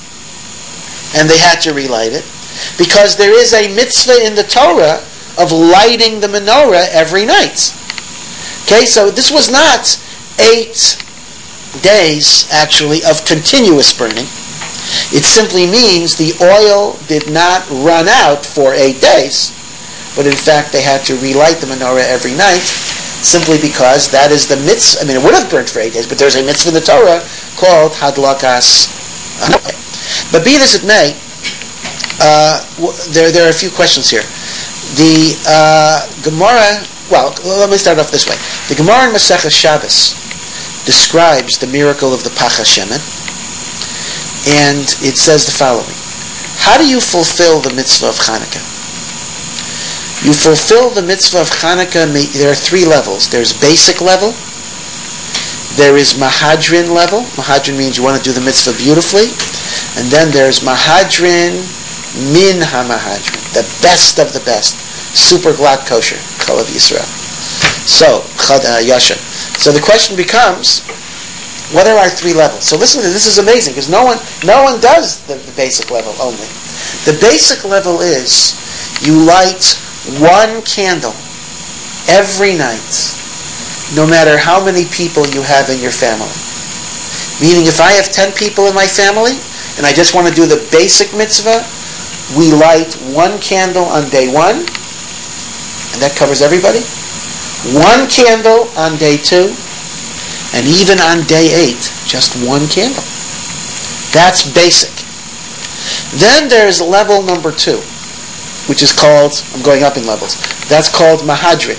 And they had to relight it. Because there is a mitzvah in the Torah of lighting the menorah every night. Okay, so this was not 8 days, actually, of continuous burning. It simply means the oil did not run out for 8 days, but in fact they had to relight the menorah every night, simply because that is the mitzvah. I mean, it would have burnt for 8 days, but there's a mitzvah in the Torah called Hadlakas. But be this as it may, there are a few questions here. The Gemara, well, let me start off this way. The Gemara in Masechah Shabbos describes the miracle of the Pach HaShemen, and it says the following. How do you fulfill the mitzvah of Chanukah? You fulfill the mitzvah of Chanukah, there are 3 levels. There's basic level, there is Mahadrin level. Mahadrin means you want to do the mitzvah beautifully, and then there's Mahadrin Min HaMahadrin, the best of the best, super glatt kosher, Chalav Yisrael. So, Yasha. So the question becomes, what are our 3 levels? So listen to this. This is amazing because no one does the basic level only. The basic level is you light 1 candle every night, no matter how many people you have in your family. Meaning, if I have 10 people in my family and I just want to do the basic mitzvah, we light 1 candle on day 1, and that covers everybody. 1 candle on day 2. And even on day 8, just one candle. That's basic. Then there's level number 2, which is called, I'm going up in levels, that's called Mahadrin.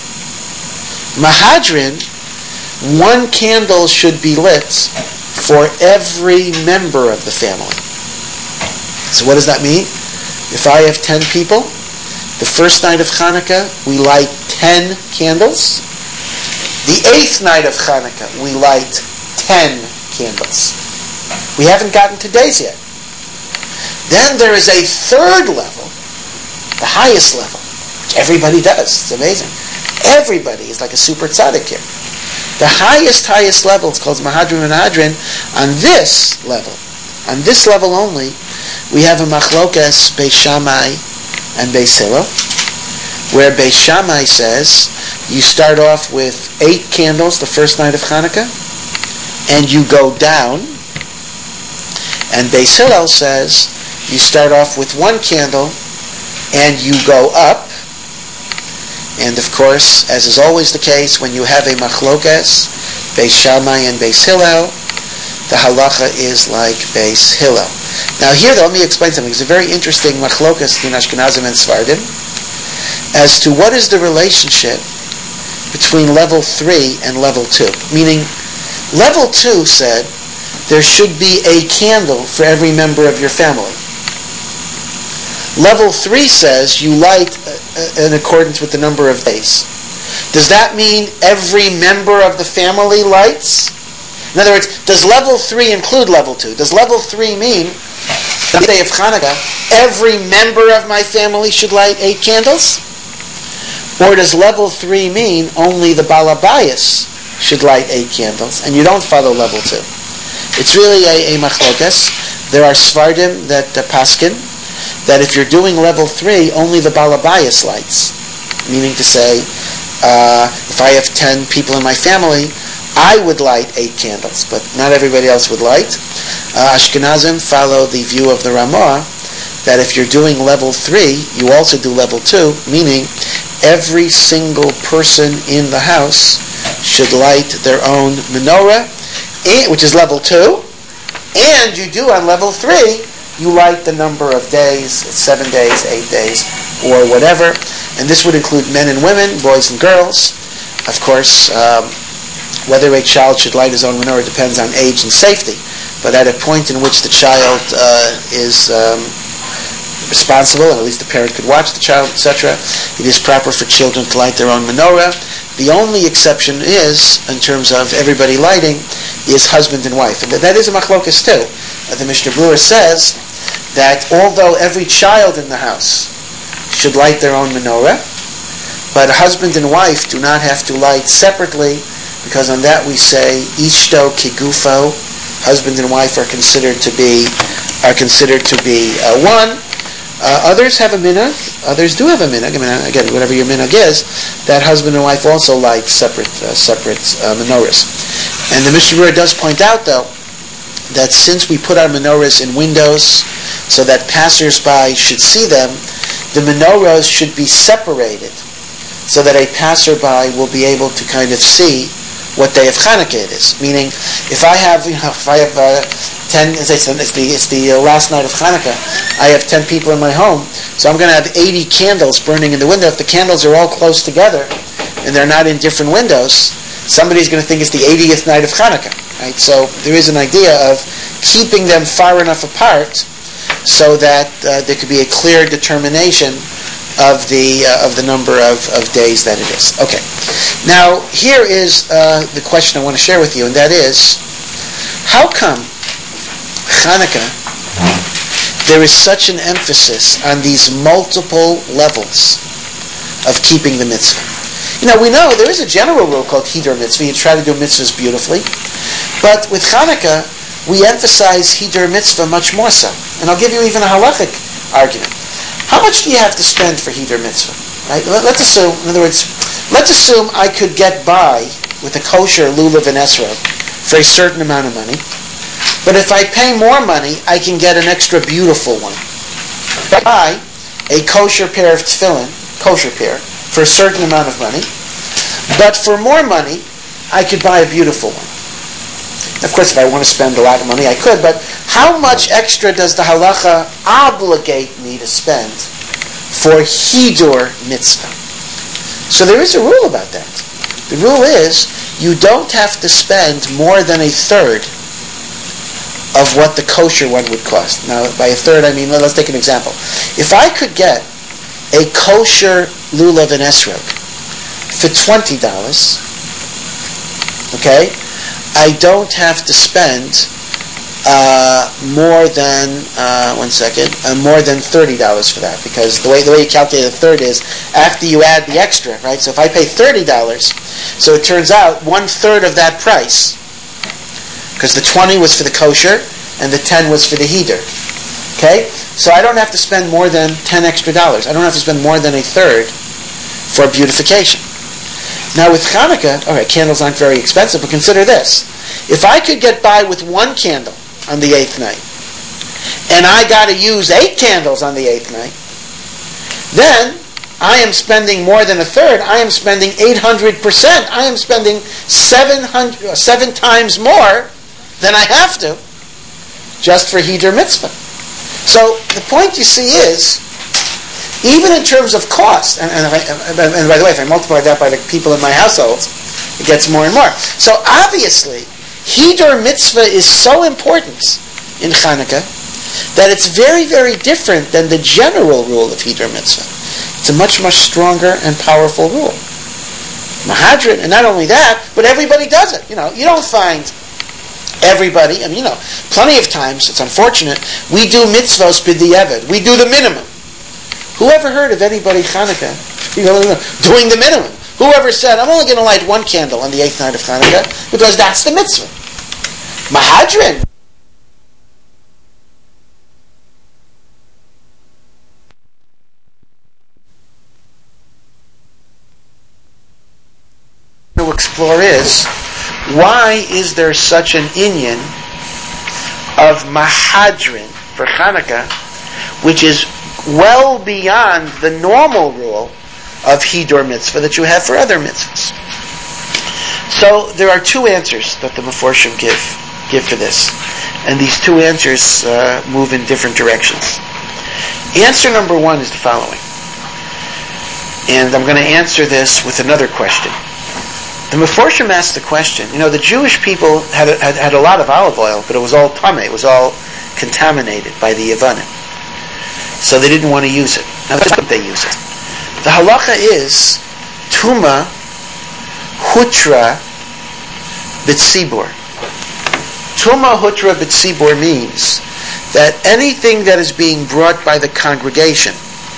Mahadrin, one candle should be lit for every member of the family. So what does that mean? If I have 10 people, the first night of Hanukkah, we light 10 candles. The 8th night of Hanukkah, we light 10 candles. We haven't gotten to days yet. Then there is a third level, the highest level, which everybody does. It's amazing. Everybody is like a super tzaddik here. The highest level, it's called Mahadrin. On this level only, we have a machlokas Beis Shammai and Beis Hillel, where Beis Shammai says you start off with 8 candles the first night of Hanukkah, and you go down. And Beis Hillel says you start off with 1 candle, and you go up. And of course, as is always the case, when you have a machlokas, Beis Shammai and Beis Hillel, the halacha is like Beis Hillel. Now here, though, let me explain something. It's a very interesting machlokas between Ashkenazim and Sfardim as to what is the relationship between level 3 and level 2. Meaning, level 2 said there should be a candle for every member of your family. Level 3 says you light in accordance with the number of days. Does that mean every member of the family lights? In other words, does level 3 include level 2? Does level 3 mean the day of Hanukkah, every member of my family should light 8 candles? Or does level 3 mean only the balabayas should light 8 candles, and you don't follow level 2? It's really a machlokas. There are Sfardim that paskin that if you're doing level 3, only the balabayas lights. Meaning to say, if I have 10 people in my family, I would light 8 candles, but not everybody else would light. Ashkenazim follow the view of the Ramah that if you're doing level 3, you also do level 2, meaning every single person in the house should light their own menorah, which is level 2, and you do on level 3, you light the number of days, 7 days, 8 days, or whatever, and this would include men and women, boys and girls. Of course, whether a child should light his own menorah depends on age and safety, but at a point in which the child is responsible, and at least the parent could watch the child, etc., it is proper for children to light their own menorah. The only exception is, in terms of everybody lighting, is husband and wife. And that is a machlokas too. The Mishnah Berurah says that although every child in the house should light their own menorah, but husband and wife do not have to light separately, because on that we say ishto kigufo, husband and wife are considered to be one. Others have a minhag. Others do have a minhag. I mean, again, whatever your minhag is, that husband and wife also light separate menorahs. And the Mishnah Berurah does point out, though, that since we put our menorahs in windows so that passersby should see them, the menorahs should be separated so that a passerby will be able to kind of see what day of Hanukkah it is. Meaning, if I have 10, it's the last night of Hanukkah, I have 10 people in my home, so I'm going to have 80 candles burning in the window. If the candles are all close together and they're not in different windows, somebody's going to think it's the 80th night of Hanukkah. Right? So there is an idea of keeping them far enough apart so that there could be a clear determination of the number of days that it is. Okay. Now, here is the question I want to share with you, and that is, how come Hanukkah, there is such an emphasis on these multiple levels of keeping the mitzvah? You know, we know there is a general rule called Hidur Mitzvah. You try to do mitzvahs beautifully. But with Hanukkah, we emphasize Hidur Mitzvah much more so. And I'll give you even a halachic argument. How much do you have to spend for Hidur Mitzvah? Right? Let's assume, in other words, let's assume I could get by with a kosher lulav and esrog for a certain amount of money. But if I pay more money, I can get an extra beautiful one. If I buy a kosher pair of tefillin, kosher pair, for a certain amount of money. But for more money, I could buy a beautiful one. Of course, if I want to spend a lot of money, I could, but how much extra does the halacha obligate me to spend for hidur mitzvah? So there is a rule about that. The rule is, you don't have to spend more than a third of what the kosher one would cost. Now, by a third, I mean, let's take an example. If I could get a kosher lulav and esrog for $20, okay, I don't have to spend more than more than $30 for that, because the way you calculate a third is after you add the extra, right? So if I pay $30, so it turns out 1/3 of that price, because the 20 was for the kosher and the 10 was for the heater. Okay, so I don't have to spend more than $10 extra. I don't have to spend more than a third for beautification. Now with Hanukkah, all right, candles aren't very expensive, but consider this: if I could get by with one candle on the 8th night, and I got to use 8 candles on the 8th night, then I am spending more than a third. I am spending 800%. I am spending 7 times more than I have to just for Hidur Mitzvah. So the point you see is, even in terms of cost, and by the way, if I multiply that by the people in my household, it gets more and more. So obviously, Hidur Mitzvah is so important in Hanukkah that it's very, very different than the general rule of Hidur Mitzvah. It's a much, much stronger and powerful rule. Mahadran, and not only that, but everybody does it. You don't find everybody, plenty of times, it's unfortunate, we do mitzvos b'di'evad. We do the minimum. Whoever heard of anybody Hanukkah doing the minimum? Whoever said, I'm only going to light 1 candle on the 8th night of Hanukkah because that's the mitzvah? Mahadran. To explore is, why is there such an inyan of Mahadran for Hanukkah, which is well beyond the normal rule of Hidur Mitzvah that you have for other mitzvahs? So there are 2 answers that the Meforshim give for this, and these 2 answers move in different directions. Answer number 1 is the following, and I'm going to answer this with another question. The Meforshim asked the question, the Jewish people had a lot of olive oil, but it was all tameh, it was all contaminated by the Yevanim. So they didn't want to use it. Now, why didn't they use it? The halacha is Tuma Hutra B'tzibur. Tuma Hutra B'tzibur means that anything that is being brought by the congregation,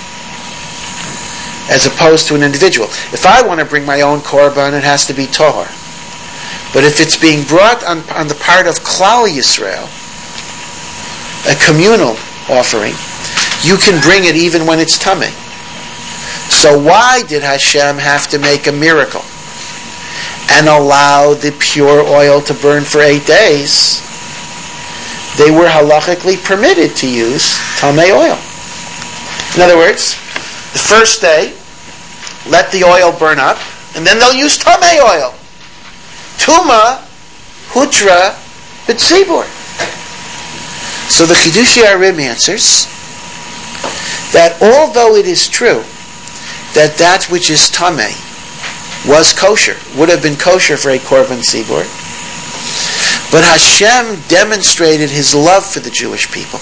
as opposed to an individual. If I want to bring my own korban, it has to be tahor. But if it's being brought on the part of Klal Yisrael, a communal offering, you can bring it even when it's tameh. So why did Hashem have to make a miracle and allow the pure oil to burn for 8 days? They were halachically permitted to use tameh oil. In other words, the first day, let the oil burn up, and then they'll use tameh oil. Tuma Hutra B'tzibur. So the Chidushei Arim answers that although it is true that which is tameh was kosher, would have been kosher for a korban tzibur, but Hashem demonstrated His love for the Jewish people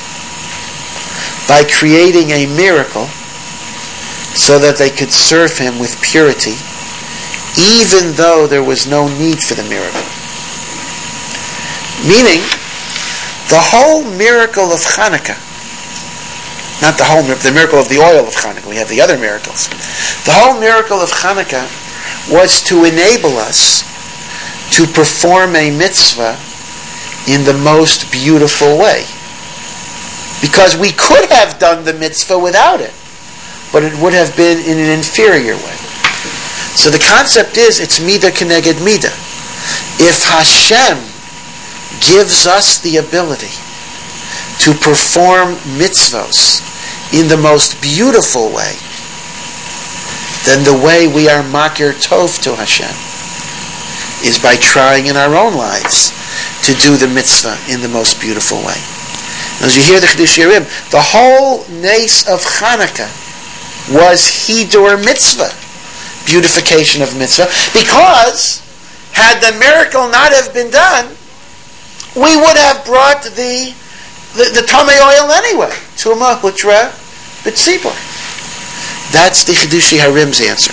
by creating a miracle so that they could serve Him with purity, even though there was no need for the miracle. Meaning, the whole miracle of Hanukkah, not the miracle of the oil of Hanukkah, we have the other miracles. The whole miracle of Hanukkah was to enable us to perform a mitzvah in the most beautiful way. Because we could have done the mitzvah without it, but it would have been in an inferior way. So the concept is, it's midah keneged midah. If Hashem gives us the ability to perform mitzvos in the most beautiful way, then the way we are makir tov to Hashem is by trying in our own lives to do the mitzvah in the most beautiful way. As you hear the Chidush Yarim, the whole nace of Chanukah was Hidur Mitzvah, beautification of mitzvah, because had the miracle not have been done, we would have brought the Tamei oil anyway. Tuma Hutra B'tzibur. That's the Chidush Harim's answer.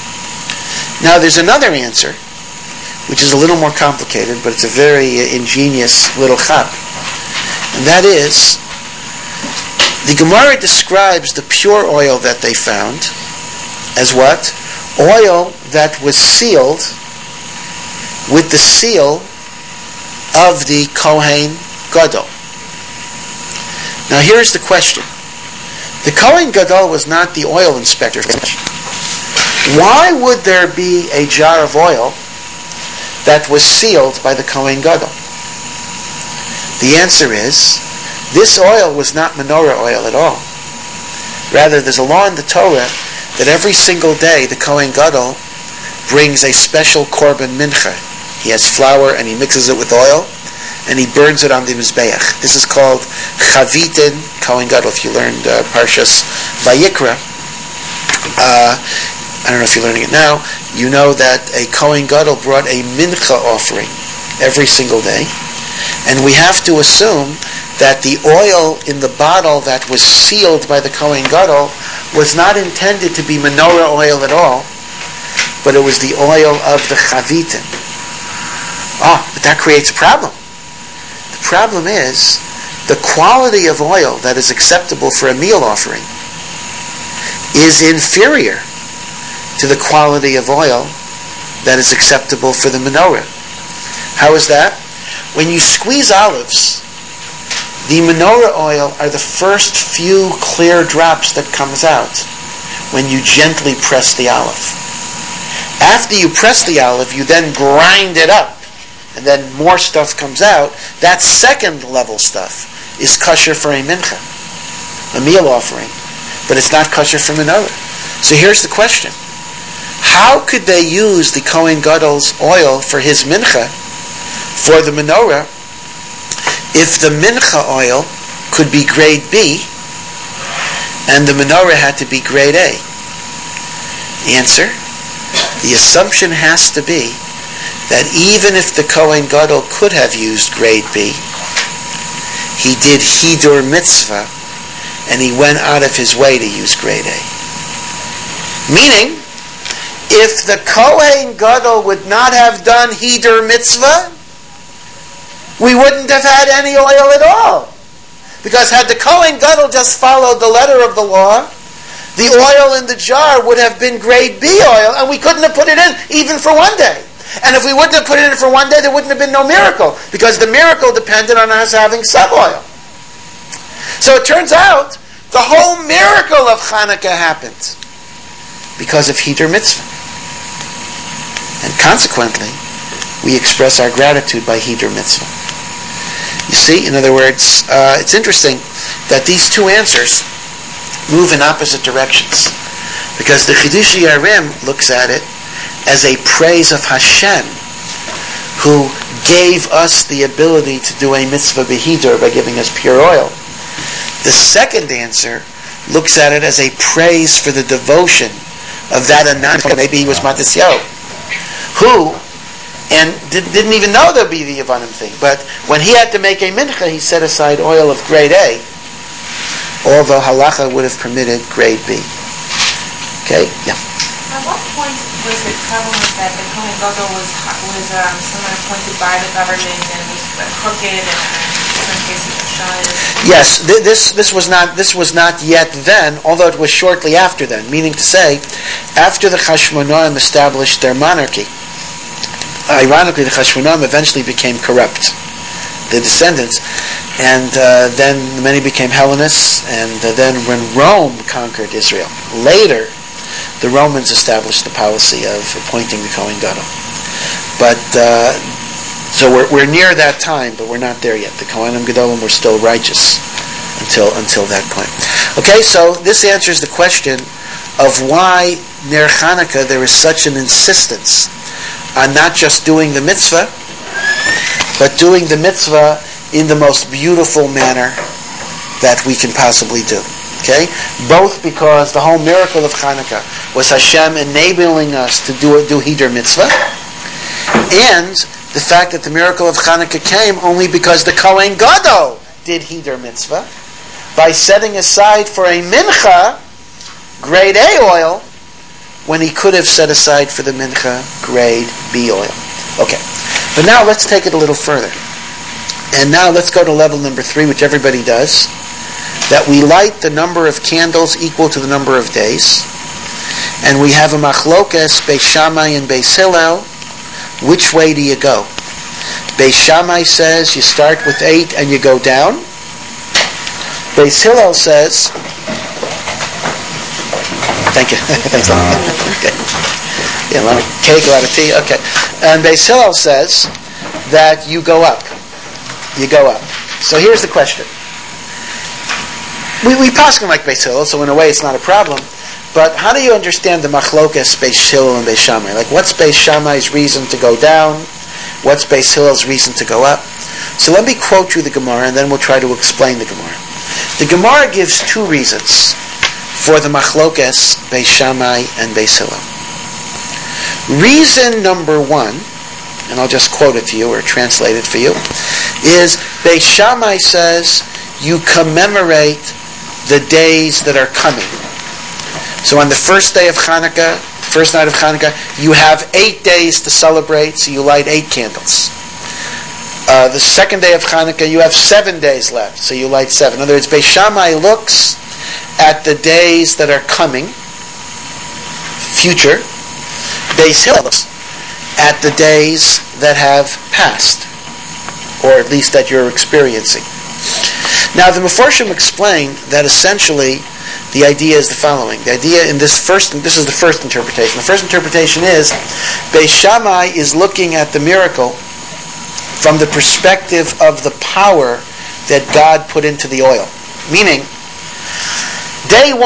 Now there's another answer, which is a little more complicated, but it's a very ingenious little chap. And that is, the Gemara describes the pure oil that they found as what? Oil that was sealed with the seal of the Kohen Gadol. Now here's the question. The Kohen Gadol was not the oil inspector. Why would there be a jar of oil that was sealed by the Kohen Gadol? The answer is, this oil was not menorah oil at all. Rather, there's a law in the Torah that every single day the Kohen Gadol brings a special korban mincha. He has flour and he mixes it with oil and he burns it on the mizbeach. This is called chavitin Kohen Gadol. If you learned Parshas Vayikra, I don't know if you're learning it now, you know that a Kohen Gadol brought a mincha offering every single day, and we have to assume that the oil in the bottle that was sealed by the Kohen Gadol was not intended to be menorah oil at all, but it was the oil of the chavitin. But that creates a problem. The problem is the quality of oil that is acceptable for a meal offering is inferior to the quality of oil that is acceptable for the menorah. How is that? When you squeeze olives, the menorah oil are the first few clear drops that comes out when you gently press the olive. After you press the olive, you then grind it up, and then more stuff comes out. That second level stuff is kosher for a mincha, a meal offering, but it's not kosher for menorah. So here's the question. How could they use the Kohen Gadol's oil for his mincha, for the menorah, if the mincha oil could be grade B and the menorah had to be grade A? Answer, the assumption has to be that even if the Kohen Gadol could have used grade B, he did Hidur Mitzvah and he went out of his way to use grade A. Meaning, if the Kohen Gadol would not have done Hidur Mitzvah, we wouldn't have had any oil at all. Because had the Kohen Gadol just followed the letter of the law, the oil in the jar would have been grade B oil, and we couldn't have put it in even for one day. And if we wouldn't have put it in for one day, there wouldn't have been no miracle, because the miracle depended on us having sub-oil. So it turns out, the whole miracle of Chanukah happened because of Hidur Mitzvah. And consequently, we express our gratitude by Hidur Mitzvah. You see, in other words, it's interesting that these two answers move in opposite directions. Because the Chidush Yarim looks at it as a praise of Hashem, who gave us the ability to do a mitzvah b'hidur by giving us pure oil. The second answer looks at it as a praise for the devotion of that Anan, maybe he was Matisyahu, who and didn't even know there'd be the Yevanim thing. But when he had to make a mincha, he set aside oil of grade A, although halacha would have permitted grade B. Okay? Yeah. At what point was it prevalent that the Kohen Gadol was someone appointed by the government and was crooked and in some cases was Yes, this was not yet then, although it was shortly after then. Meaning to say, after the Chashmonaim established their monarchy, ironically, the Chashmonaim eventually became corrupt, the descendants, and then many became Hellenists, and then when Rome conquered Israel, later the Romans established the policy of appointing the Kohen Gadol. But so we're near that time, but we're not there yet. The Kohanim Gedolim were still righteous until that point. Okay, so this answers the question of why Ner Chanukah there is such an insistence on not just doing the mitzvah, but doing the mitzvah in the most beautiful manner that we can possibly do. Okay? Both because the whole miracle of Hanukkah was Hashem enabling us to do Hidur Mitzvah, and the fact that the miracle of Hanukkah came only because the Kohen Gadol did Hidur Mitzvah by setting aside for a mincha grade A oil when he could have set aside for the mincha grade B oil. Okay, but now let's take it a little further. And now let's go to level number 3, which everybody does. That we light the number of candles equal to the number of days. And we have a machlokes, Beis Shammai and Beis Hillel. Which way do you go? Beis Shammai says you start with 8 and you go down. Beis Hillel says... Thank you. Thanks a lot. Okay. Yeah, a lot of cake, a lot of tea. Okay. And Beis Hillel says that you go up. You go up. So here's the question. We paskin like Beis Hillel, so in a way it's not a problem. But how do you understand the machlokes Beis Hillel and Beis Shammai? Like, what's Beis Shammai's reason to go down? What's Beis Hillel's reason to go up? So let me quote you the Gemara, and then we'll try to explain the Gemara. The Gemara gives 2 reasons for the machlokes Beis Shammai and Beis Hillel. Reason number 1, and I'll just quote it to you or translate it for you, is Beis Shammai says you commemorate the days that are coming. So on the first day of Hanukkah, first night of Hanukkah, you have 8 days to celebrate, so you light 8 candles. The second day of Hanukkah, you have 7 days left, so you light 7. In other words, Beis Shammai looks at the days that are coming, future. Beis Hillel looks at the days that have passed, or at least that you're experiencing. Now, the Mefarshim explain that essentially the idea is the following. The idea in this is the first interpretation. The first interpretation is Beis Shammai is looking at the miracle from the perspective of the power that God put into the oil. Meaning, day 1,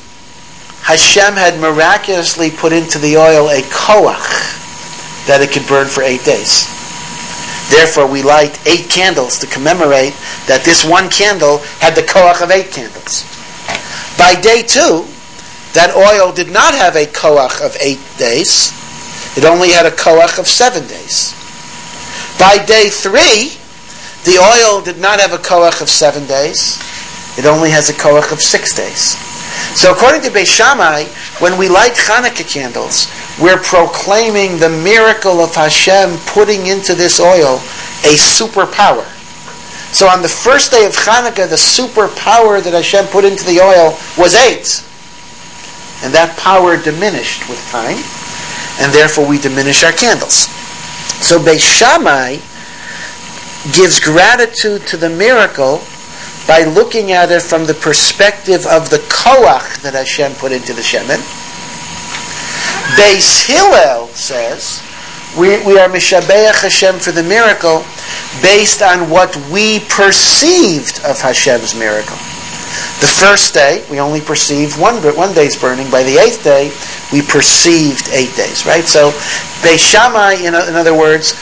Hashem had miraculously put into the oil a koach that it could burn for 8 days. Therefore, we light 8 candles to commemorate that this one candle had the koach of 8 candles. By day 2, that oil did not have a koach of 8 days. It only had a koach of 7 days. By day 3, the oil did not have a koach of 7 days. It only has a koach of 6 days. So according to Beis Shammai, when we light Hanukkah candles, we're proclaiming the miracle of Hashem putting into this oil a superpower. So on the first day of Hanukkah, the superpower that Hashem put into the oil was 8. And that power diminished with time, and therefore we diminish our candles. So Beis Shammai gives gratitude to the miracle by looking at it from the perspective of the koach that Hashem put into the shemen. Beis Hillel says we are mishabeach Hashem for the miracle based on what we perceived of Hashem's miracle. The first day, we only perceived one day's burning. By the 8th day, we perceived 8 days, right? So, Beis Shammai, in other words,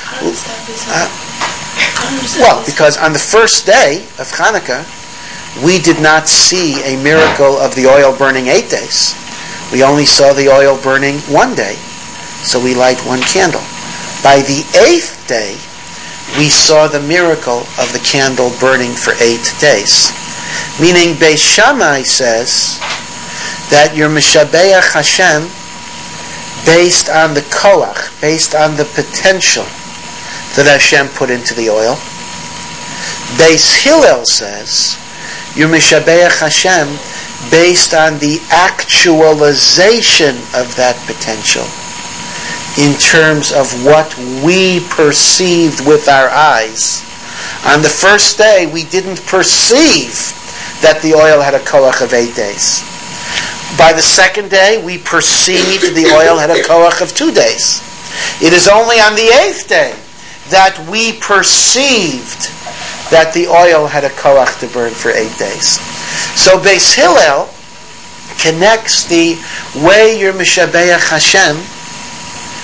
because on the first day of Hanukkah, we did not see a miracle of the oil burning 8 days. We only saw the oil burning 1 day, so we light 1 candle. By the 8th day, we saw the miracle of the candle burning for 8 days. Meaning, Beis Shammai says that you're mishabeach Hashem based on the koach, based on the potential that Hashem put into the oil. Beis Hillel says you're mishabeach Hashem based on the actualization of that potential in terms of what we perceived with our eyes. On the first day, we didn't perceive that the oil had a koach of 8 days. By the second day, we perceived the oil had a koach of 2 days. It is only on the 8th day that we perceived that the oil had a koach to burn for 8 days. So Beis Hillel connects the way you're mishabeach Hashem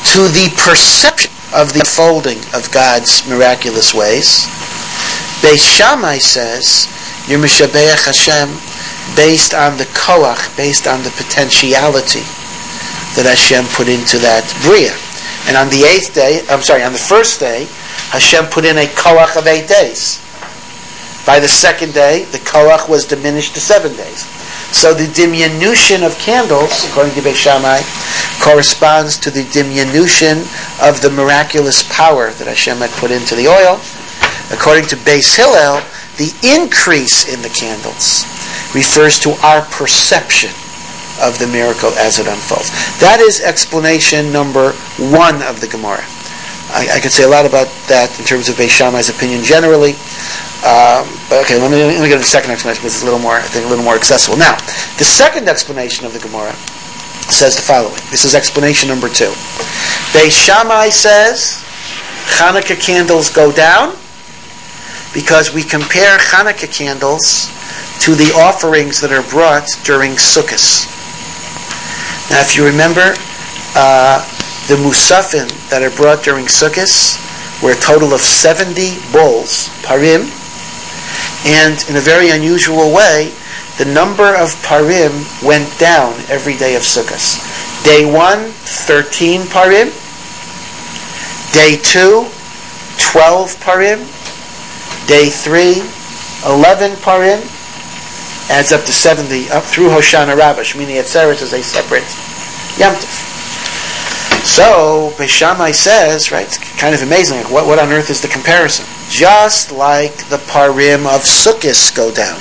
to the perception of the unfolding of God's miraculous ways. Beis Shammai says, you're Mishabeach Hashem based on the koach, based on the potentiality that Hashem put into that Bria. And on the first day, Hashem put in a koach of 8 days. By the second day, the koach was diminished to 7 days. So the diminution of candles, according to Beis Shammai, corresponds to the diminution of the miraculous power that Hashem had put into the oil. According to Beis Hillel, the increase in the candles refers to our perception of the miracle as it unfolds. That is explanation number 1 of the Gemara. I could say a lot about that in terms of Beis Shammai's opinion generally. But okay, let me get to the second explanation, because it's a little more accessible. Now, the second explanation of the Gemara says the following. This is explanation number 2. Beis Shammai says Hanukkah candles go down because we compare Hanukkah candles to the offerings that are brought during Sukkot. Now, if you remember, the musafim that are brought during Sukkot were a total of 70 bowls, parim, and in a very unusual way, the number of parim went down every day of Sukkot. Day 1, 13 parim. Day 2, 12 parim. Day 3, 11 parim. Adds up to 70, up through Hoshana Rabbah. Shmini Atzeret is a separate Yom Tov. So, Beis Shammai says, right, it's kind of amazing, like what on earth is the comparison? Just like the parim of Sukkot go down,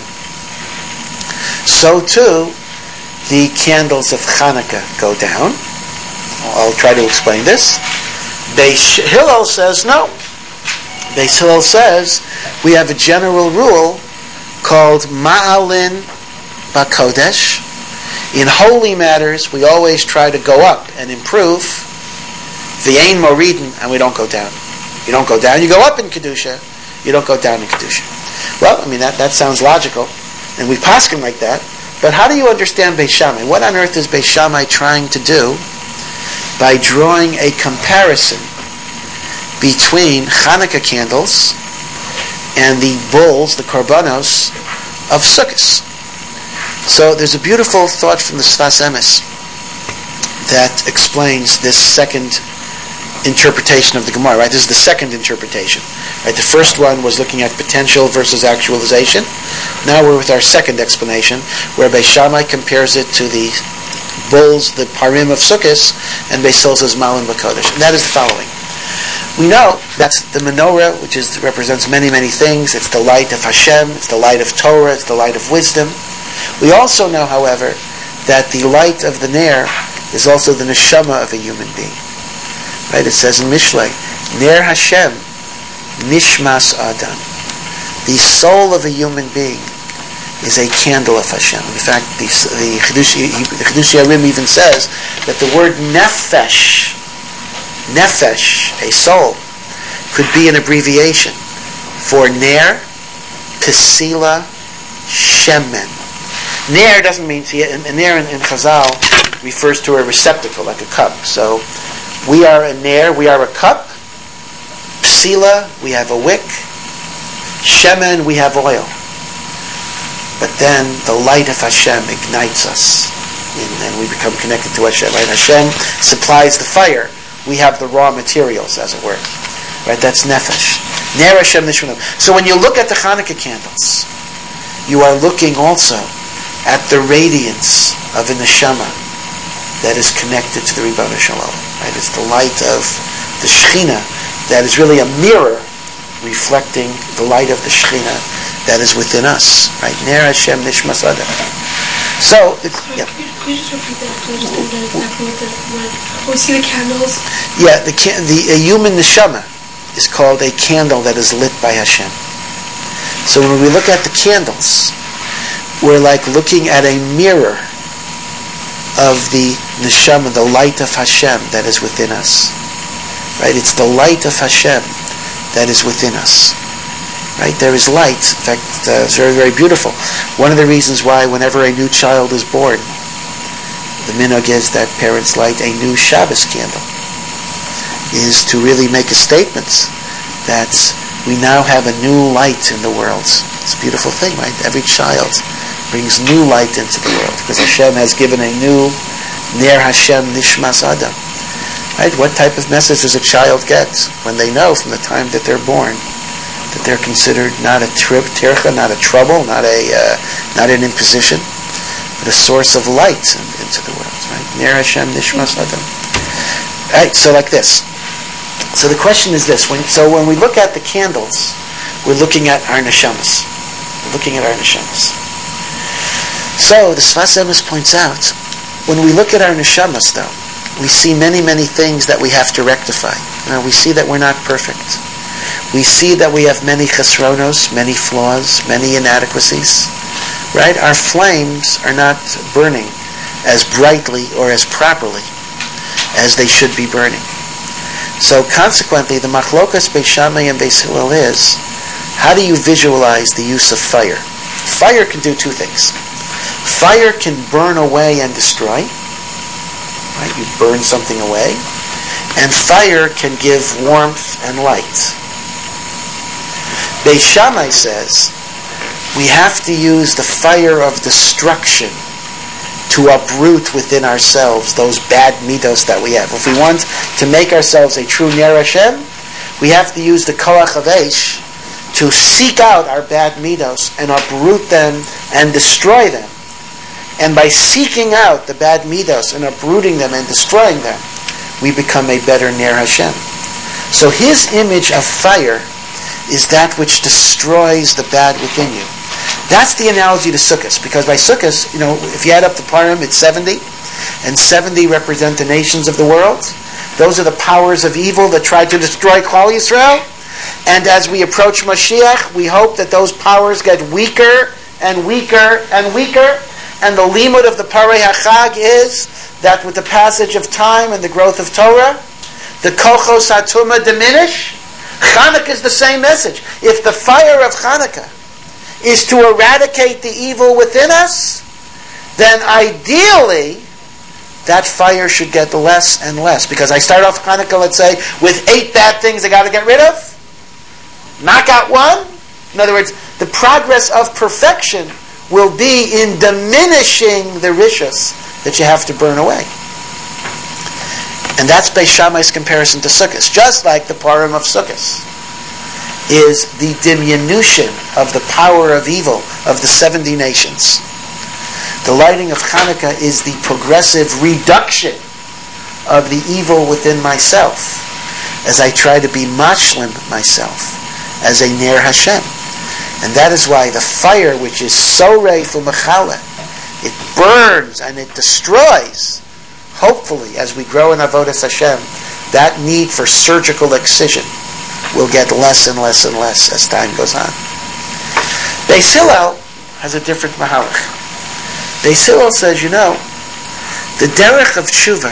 so too the candles of Hanukkah go down. I'll try to explain this. Beis Hillel says no. Beis Hillel says we have a general rule called Ma'alin B'Kodesh. In holy matters, we always try to go up and improve. V'yein moridin, and we don't go down. You don't go down, you go up in Kedusha. You don't go down in Kedusha. Well, I mean, that sounds logical, and we paskin like that, but how do you understand Beis Shammai? What on earth is Beis Shammai trying to do by drawing a comparison between Hanukkah candles and the bowls, the korbanos, of Sukkot? So there's a beautiful thought from the Sfas Emes that explains this second interpretation of the Gemara, right? This is the second interpretation, right? The first one was looking at potential versus actualization. Now we're with our second explanation, where Beis Shammai compares it to the bowls, the parim of Sukkot, and Beis Hillel says Malin B'Kodesh. And that is the following. We know that's the menorah, which represents many, many things. It's the light of Hashem, it's the light of Torah, it's the light of wisdom. We also know, however, that the light of the Ner is also the neshama of a human being. Right? It says in Mishlei, Ner Hashem, Nishmas Adam. The soul of a human being is a candle of Hashem. In fact, the Chidush Yarim even says that the word nefesh, a soul, could be an abbreviation for Ner, Pesila, Shemen. Ner doesn't mean, Ner in Chazal refers to a receptacle, like a cup. So, we are a Ner, we are a cup. Psila, we have a wick. Shemen, we have oil. But then the light of Hashem ignites us, and we become connected to Hashem. Right? Hashem supplies the fire. We have the raw materials, as it were. Right? That's nefesh. Ner Hashem Nishmanam. So when you look at the Hanukkah candles, you are looking also at the radiance of a neshama that is connected to the Ribono Shel Olam. Right? It's the light of the Shekhinah that is really a mirror reflecting the light of the Shekhinah that is within us. Right? Ner Hashem Nishmas Adam. So, yeah. Could you just repeat that to understand exactly what we see the candles? Yeah, a human neshama is called a candle that is lit by Hashem. So when we look at the candles, we're like looking at a mirror of the neshama, the light of Hashem that is within us. Right? It's the light of Hashem that is within us. Right? There is light. In fact, it's very, very beautiful. One of the reasons why whenever a new child is born, the minhag is that parents light a new Shabbos candle. is to really make a statement that we now have a new light in the world. It's a beautiful thing, right? Every child brings new light into the world because Hashem has given a new Ner Hashem Nishmas Adam. Right? What type of message does a child get when they know from the time that they're born that they're considered not a tircha, not a trouble, not an imposition, but a source of light into the world, right? Ner Hashem Nishmas Adam. Right, so like this. So the question is this: when we look at the candles, we're looking at our neshamas. We're looking at our neshamas. So the Sfas Emes points out, when we look at our neshamas, though, we see many, many things that we have to rectify. We see that we're not perfect. We see that we have many chesronos, many flaws, many inadequacies. Right? Our flames are not burning as brightly or as properly as they should be burning. So consequently, the machlokas Beis Shammai and Beis Hillel is, how do you visualize the use of fire? Fire can do two things. Fire can burn away and destroy. Right? You burn something away. And fire can give warmth and light. Beis Shammai says, we have to use the fire of destruction to uproot within ourselves those bad midos that we have. If we want to make ourselves a true Ner Hashem, we have to use the koach of Eish to seek out our bad midos and uproot them and destroy them. And by seeking out the bad midos and uprooting them and destroying them, we become a better Ner Hashem. So his image of fire is that which destroys the bad within you. That's the analogy to Sukkot, because by Sukkot, if you add up the Purim, it's 70, and 70 represent the nations of the world. Those are the powers of evil that try to destroy Klal Yisrael. And as we approach Mashiach, we hope that those powers get weaker and weaker and weaker. And the limud of the Parei HaChag is that with the passage of time and the growth of Torah, the kochos hatumah diminish. Chanukah is the same message. If the fire of Chanukah is to eradicate the evil within us, then ideally that fire should get less and less. Because I start off Hanukkah, let's say, with 8 bad things I got to get rid of. Knock out one. In other words, the progress of perfection will be in diminishing the rishus that you have to burn away. And that's Beis Shammai's comparison to Sukkot. Just like the Purim of Sukkot is the diminution of the power of evil of the 70 nations. The lighting of Hanukkah is the progressive reduction of the evil within myself as I try to be mashlim myself as a Ner Hashem. And that is why the fire, which is sorei u'mechaleh, it burns and it destroys. Hopefully, as we grow in Avodas Hashem, that need for surgical excision will get less and less and less as time goes on. Beis Hillel has a different mahalach. Beis Hillel says, the derech of tshuva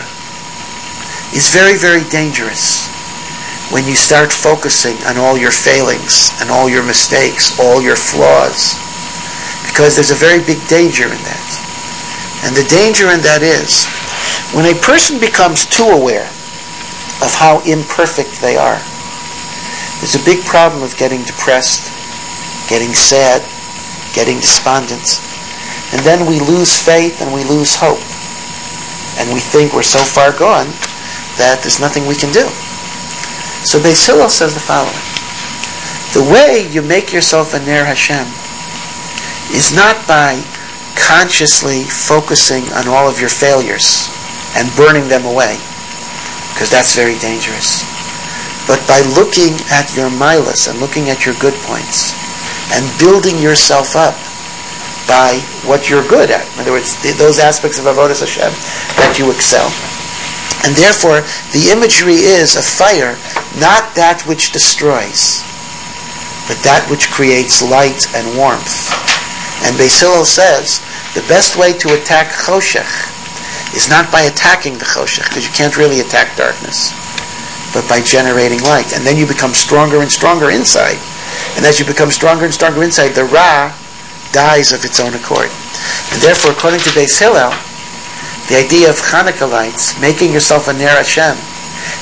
is very, very dangerous when you start focusing on all your failings and all your mistakes, all your flaws, because there's a very big danger in that. And the danger in that is, when a person becomes too aware of how imperfect they are, there's a big problem of getting depressed, getting sad, getting despondent. And then we lose faith and we lose hope. And we think we're so far gone that there's nothing we can do. So Beis Hillel says the following. The way you make yourself a Ner Hashem is not by consciously focusing on all of your failures and burning them away, because that's very dangerous. But by looking at your milas and looking at your good points and building yourself up by what you're good at. In other words, those aspects of Avodas Hashem that you excel. And therefore, the imagery is a fire, not that which destroys, but that which creates light and warmth. And Beis Hillel says, the best way to attack choshech is not by attacking the choshech, because you can't really attack darkness, but by generating light. And then you become stronger and stronger inside. And as you become stronger and stronger inside, the Ra dies of its own accord. And therefore, according to Beis Hillel, the idea of Hanukkah lights, making yourself a Ner Hashem,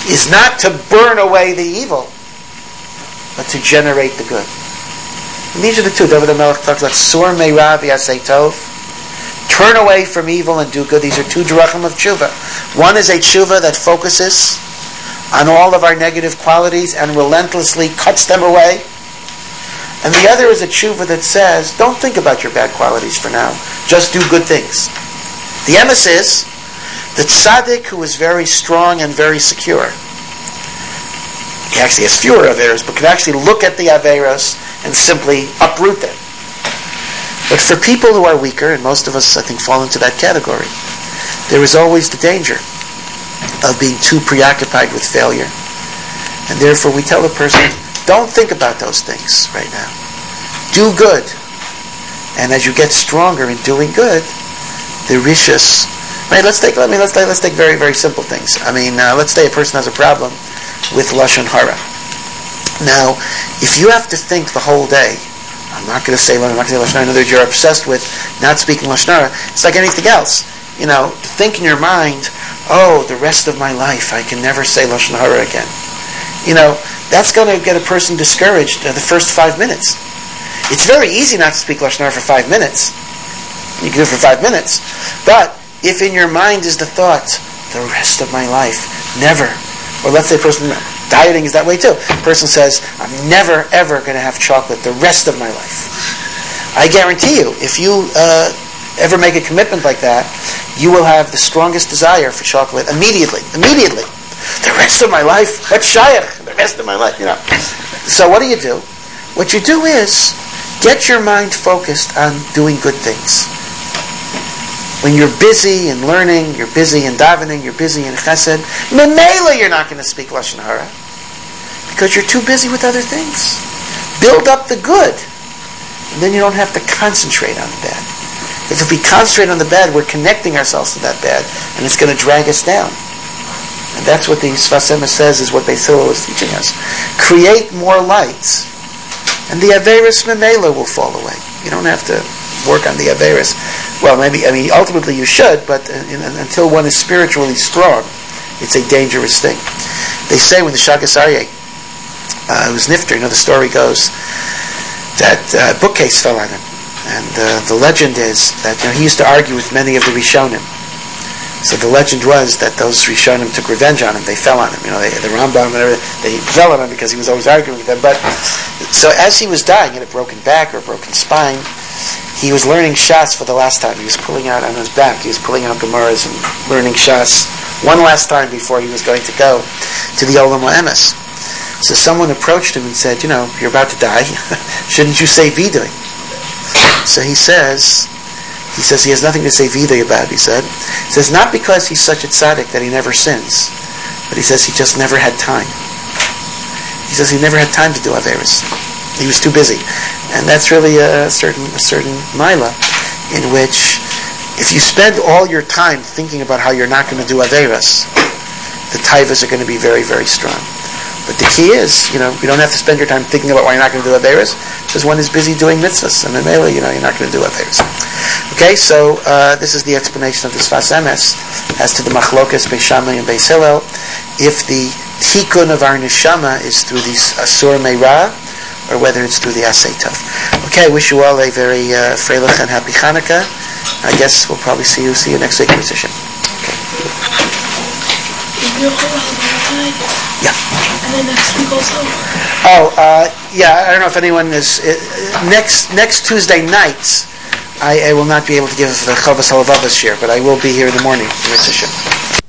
is not to burn away the evil, but to generate the good. And these are the two. David HaMelech talks about Sur Meira v'Yasei Tov. Turn away from evil and do good. These are two drachim of tshuva. One is a tshuva that focuses on all of our negative qualities and relentlessly cuts them away. And the other is a tshuva that says, don't think about your bad qualities for now. Just do good things. The emes is the tzaddik who is very strong and very secure. He actually has fewer averos, but can actually look at the averos and simply uproot them. But for people who are weaker, and most of us, I think, fall into that category, there is always the danger of being too preoccupied with failure. And therefore we tell a person, don't think about those things right now. Do good. And as you get stronger in doing good, the rishus... Right, let's take very, very simple things. I mean, let's say a person has a problem with Lashon Hara. Now, if you have to think the whole day, I'm not going to say Lashon Hara, in other words, you're obsessed with not speaking Lashon Hara, it's like anything else. You know, think in your mind, oh, the rest of my life I can never say Lashon Hara again. You know, that's going to get a person discouraged the first 5 minutes. It's very easy not to speak Lashon Hara for 5 minutes. You can do it for 5 minutes. But if in your mind is the thought, the rest of my life, never. Or let's say a person, dieting is that way too. A person says, I'm never ever going to have chocolate the rest of my life. I guarantee you, if you ever make a commitment like that, you will have the strongest desire for chocolate immediately. The rest of my life, what's shayach? The rest of my life, you know. So what do? What you do is, get your mind focused on doing good things. When you're busy in learning, you're busy in davening, you're busy in chesed, memela you're not going to speak Lashon Hara. Because you're too busy with other things. Build up the good. And then you don't have to concentrate on the bad. If we concentrate on the bad, we're connecting ourselves to that bad, and it's going to drag us down. And that's what the Sfas Emes says is what Beis Hillel is teaching us. Create more lights, and the Averis memela will fall away. You don't have to work on the Averis. Well, ultimately you should, but until one is spiritually strong, it's a dangerous thing. They say when the Shagas Aryeh was nifter, the story goes that a bookcase fell on him. And the legend is that he used to argue with many of the Rishonim. So the legend was that those Rishonim took revenge on him. They fell on him. The Rambam and everything, they fell on him because he was always arguing with them. But so as he was dying, he had a broken back or a broken spine, he was learning Shas for the last time. He was pulling out on his back. He was pulling out Gemaras and learning Shas one last time before he was going to go to the Olam HaEmes. So someone approached him and said, you're about to die. Shouldn't you say Vidui? So he says he has nothing to say Vidui about. He says not because he's such a tzaddik that he never sins, but he says he just never had time. He says he never had time to do Averis. He was too busy. And that's really a certain maila in which if you spend all your time thinking about how you're not going to do Averas, the taivas are going to be very, very strong. But the key is, you don't have to spend your time thinking about why you're not going to do Averas, because one is busy doing mitzvahs, and memela, you're not going to do Averas. Okay, so this is the explanation of the Sfas Emes as to the machlokas Beis Shammai and Beis Hillel. If the tikkun of our neshama is through the Asur Meira, or whether it's through the Asay Tov. Okay, I wish you all a very freilich and happy Hanukkah. I guess we'll probably see you next week, musician. Okay. Yeah. And then next week also. I don't know if anyone is next Tuesday nights. I will not be able to give the Chavos Halavavos share, but I will be here in the morning, musician.